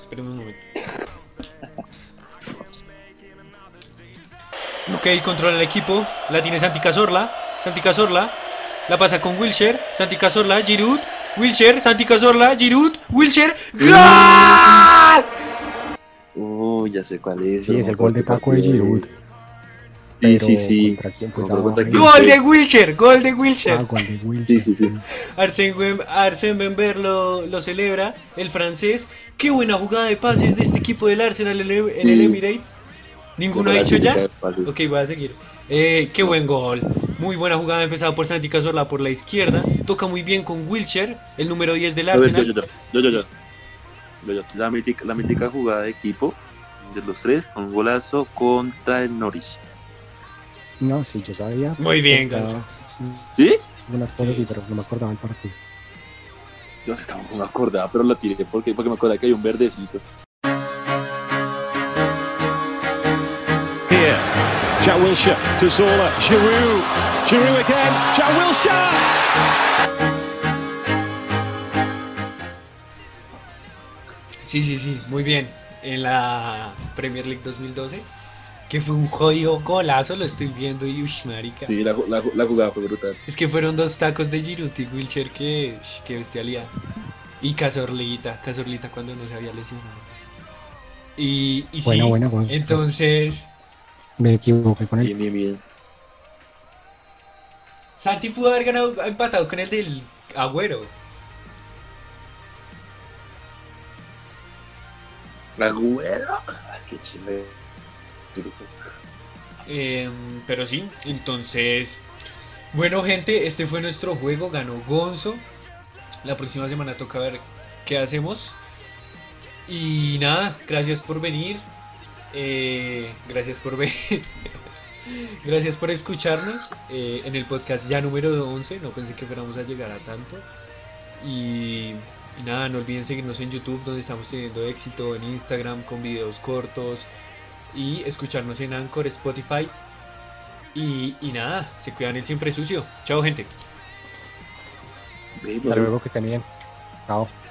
Ok, controla el equipo, la tiene Santi Cazorla, la pasa con Wilshere, Santi Cazorla, Giroud, Wilshere, Santi Cazorla, Giroud, Wilshere, ¡gol! Ya sé cuál es. Sí, es el gol de Paco de Giroud. Sí. ¿Contra quién fue ¿Contra esa quién? vaina? ¡Gol de Wilshere! ¡Gol de Ah, Wilshere! gol de Wilson. Sí. Arsène Wenger lo celebra, el francés. ¡Qué buena jugada de pases de este equipo del Arsenal en el Emirates! ¿Ninguno ha dicho ya? Ok, voy a seguir. Qué buen gol. Muy buena jugada empezada por Santi Cazorla por la izquierda. Toca muy bien con Wilshere, el número 10 del Arsenal. Yo. La mítica jugada de equipo de los tres con un golazo contra el Norwich. No, sí, yo sabía. Muy bien, Estaba- Gonzo. ¿Sí? Unas cosas Sí. sí, pero no me acordaba el partido. Yo estaba no me acordaba, pero lo tiré porque me acordaba que hay un verdecito. Here, Jack Wilshere to Zola, Giroud again, Jack Wilshere! Sí, muy bien. En la Premier League 2012, que fue un jodido golazo, lo estoy viendo y uy, marica. Sí, la jugada fue brutal. Es que fueron dos tacos de Giroud y Wilshere que bestialidad. Y Cazorlita cuando no se había lesionado. Y Buena, sí, buena, buena. entonces Me equivoqué con el. Bien. Santi pudo haber empatado con el del Agüero. Agüero. Qué chévere. Pero sí, entonces, bueno gente, este fue nuestro juego, ganó Gonzo. La próxima semana toca ver qué hacemos. Y nada, gracias por venir. Gracias por ver. Gracias por escucharnos en el podcast ya número 11. No pensé que fuéramos a llegar a tanto. Y nada, no olviden seguirnos en YouTube, donde estamos teniendo éxito, en Instagram con videos cortos. Y escucharnos en Anchor, Spotify. Y nada, se cuidan el siempre sucio. Chao gente. Hasta luego, que estén bien. Chao.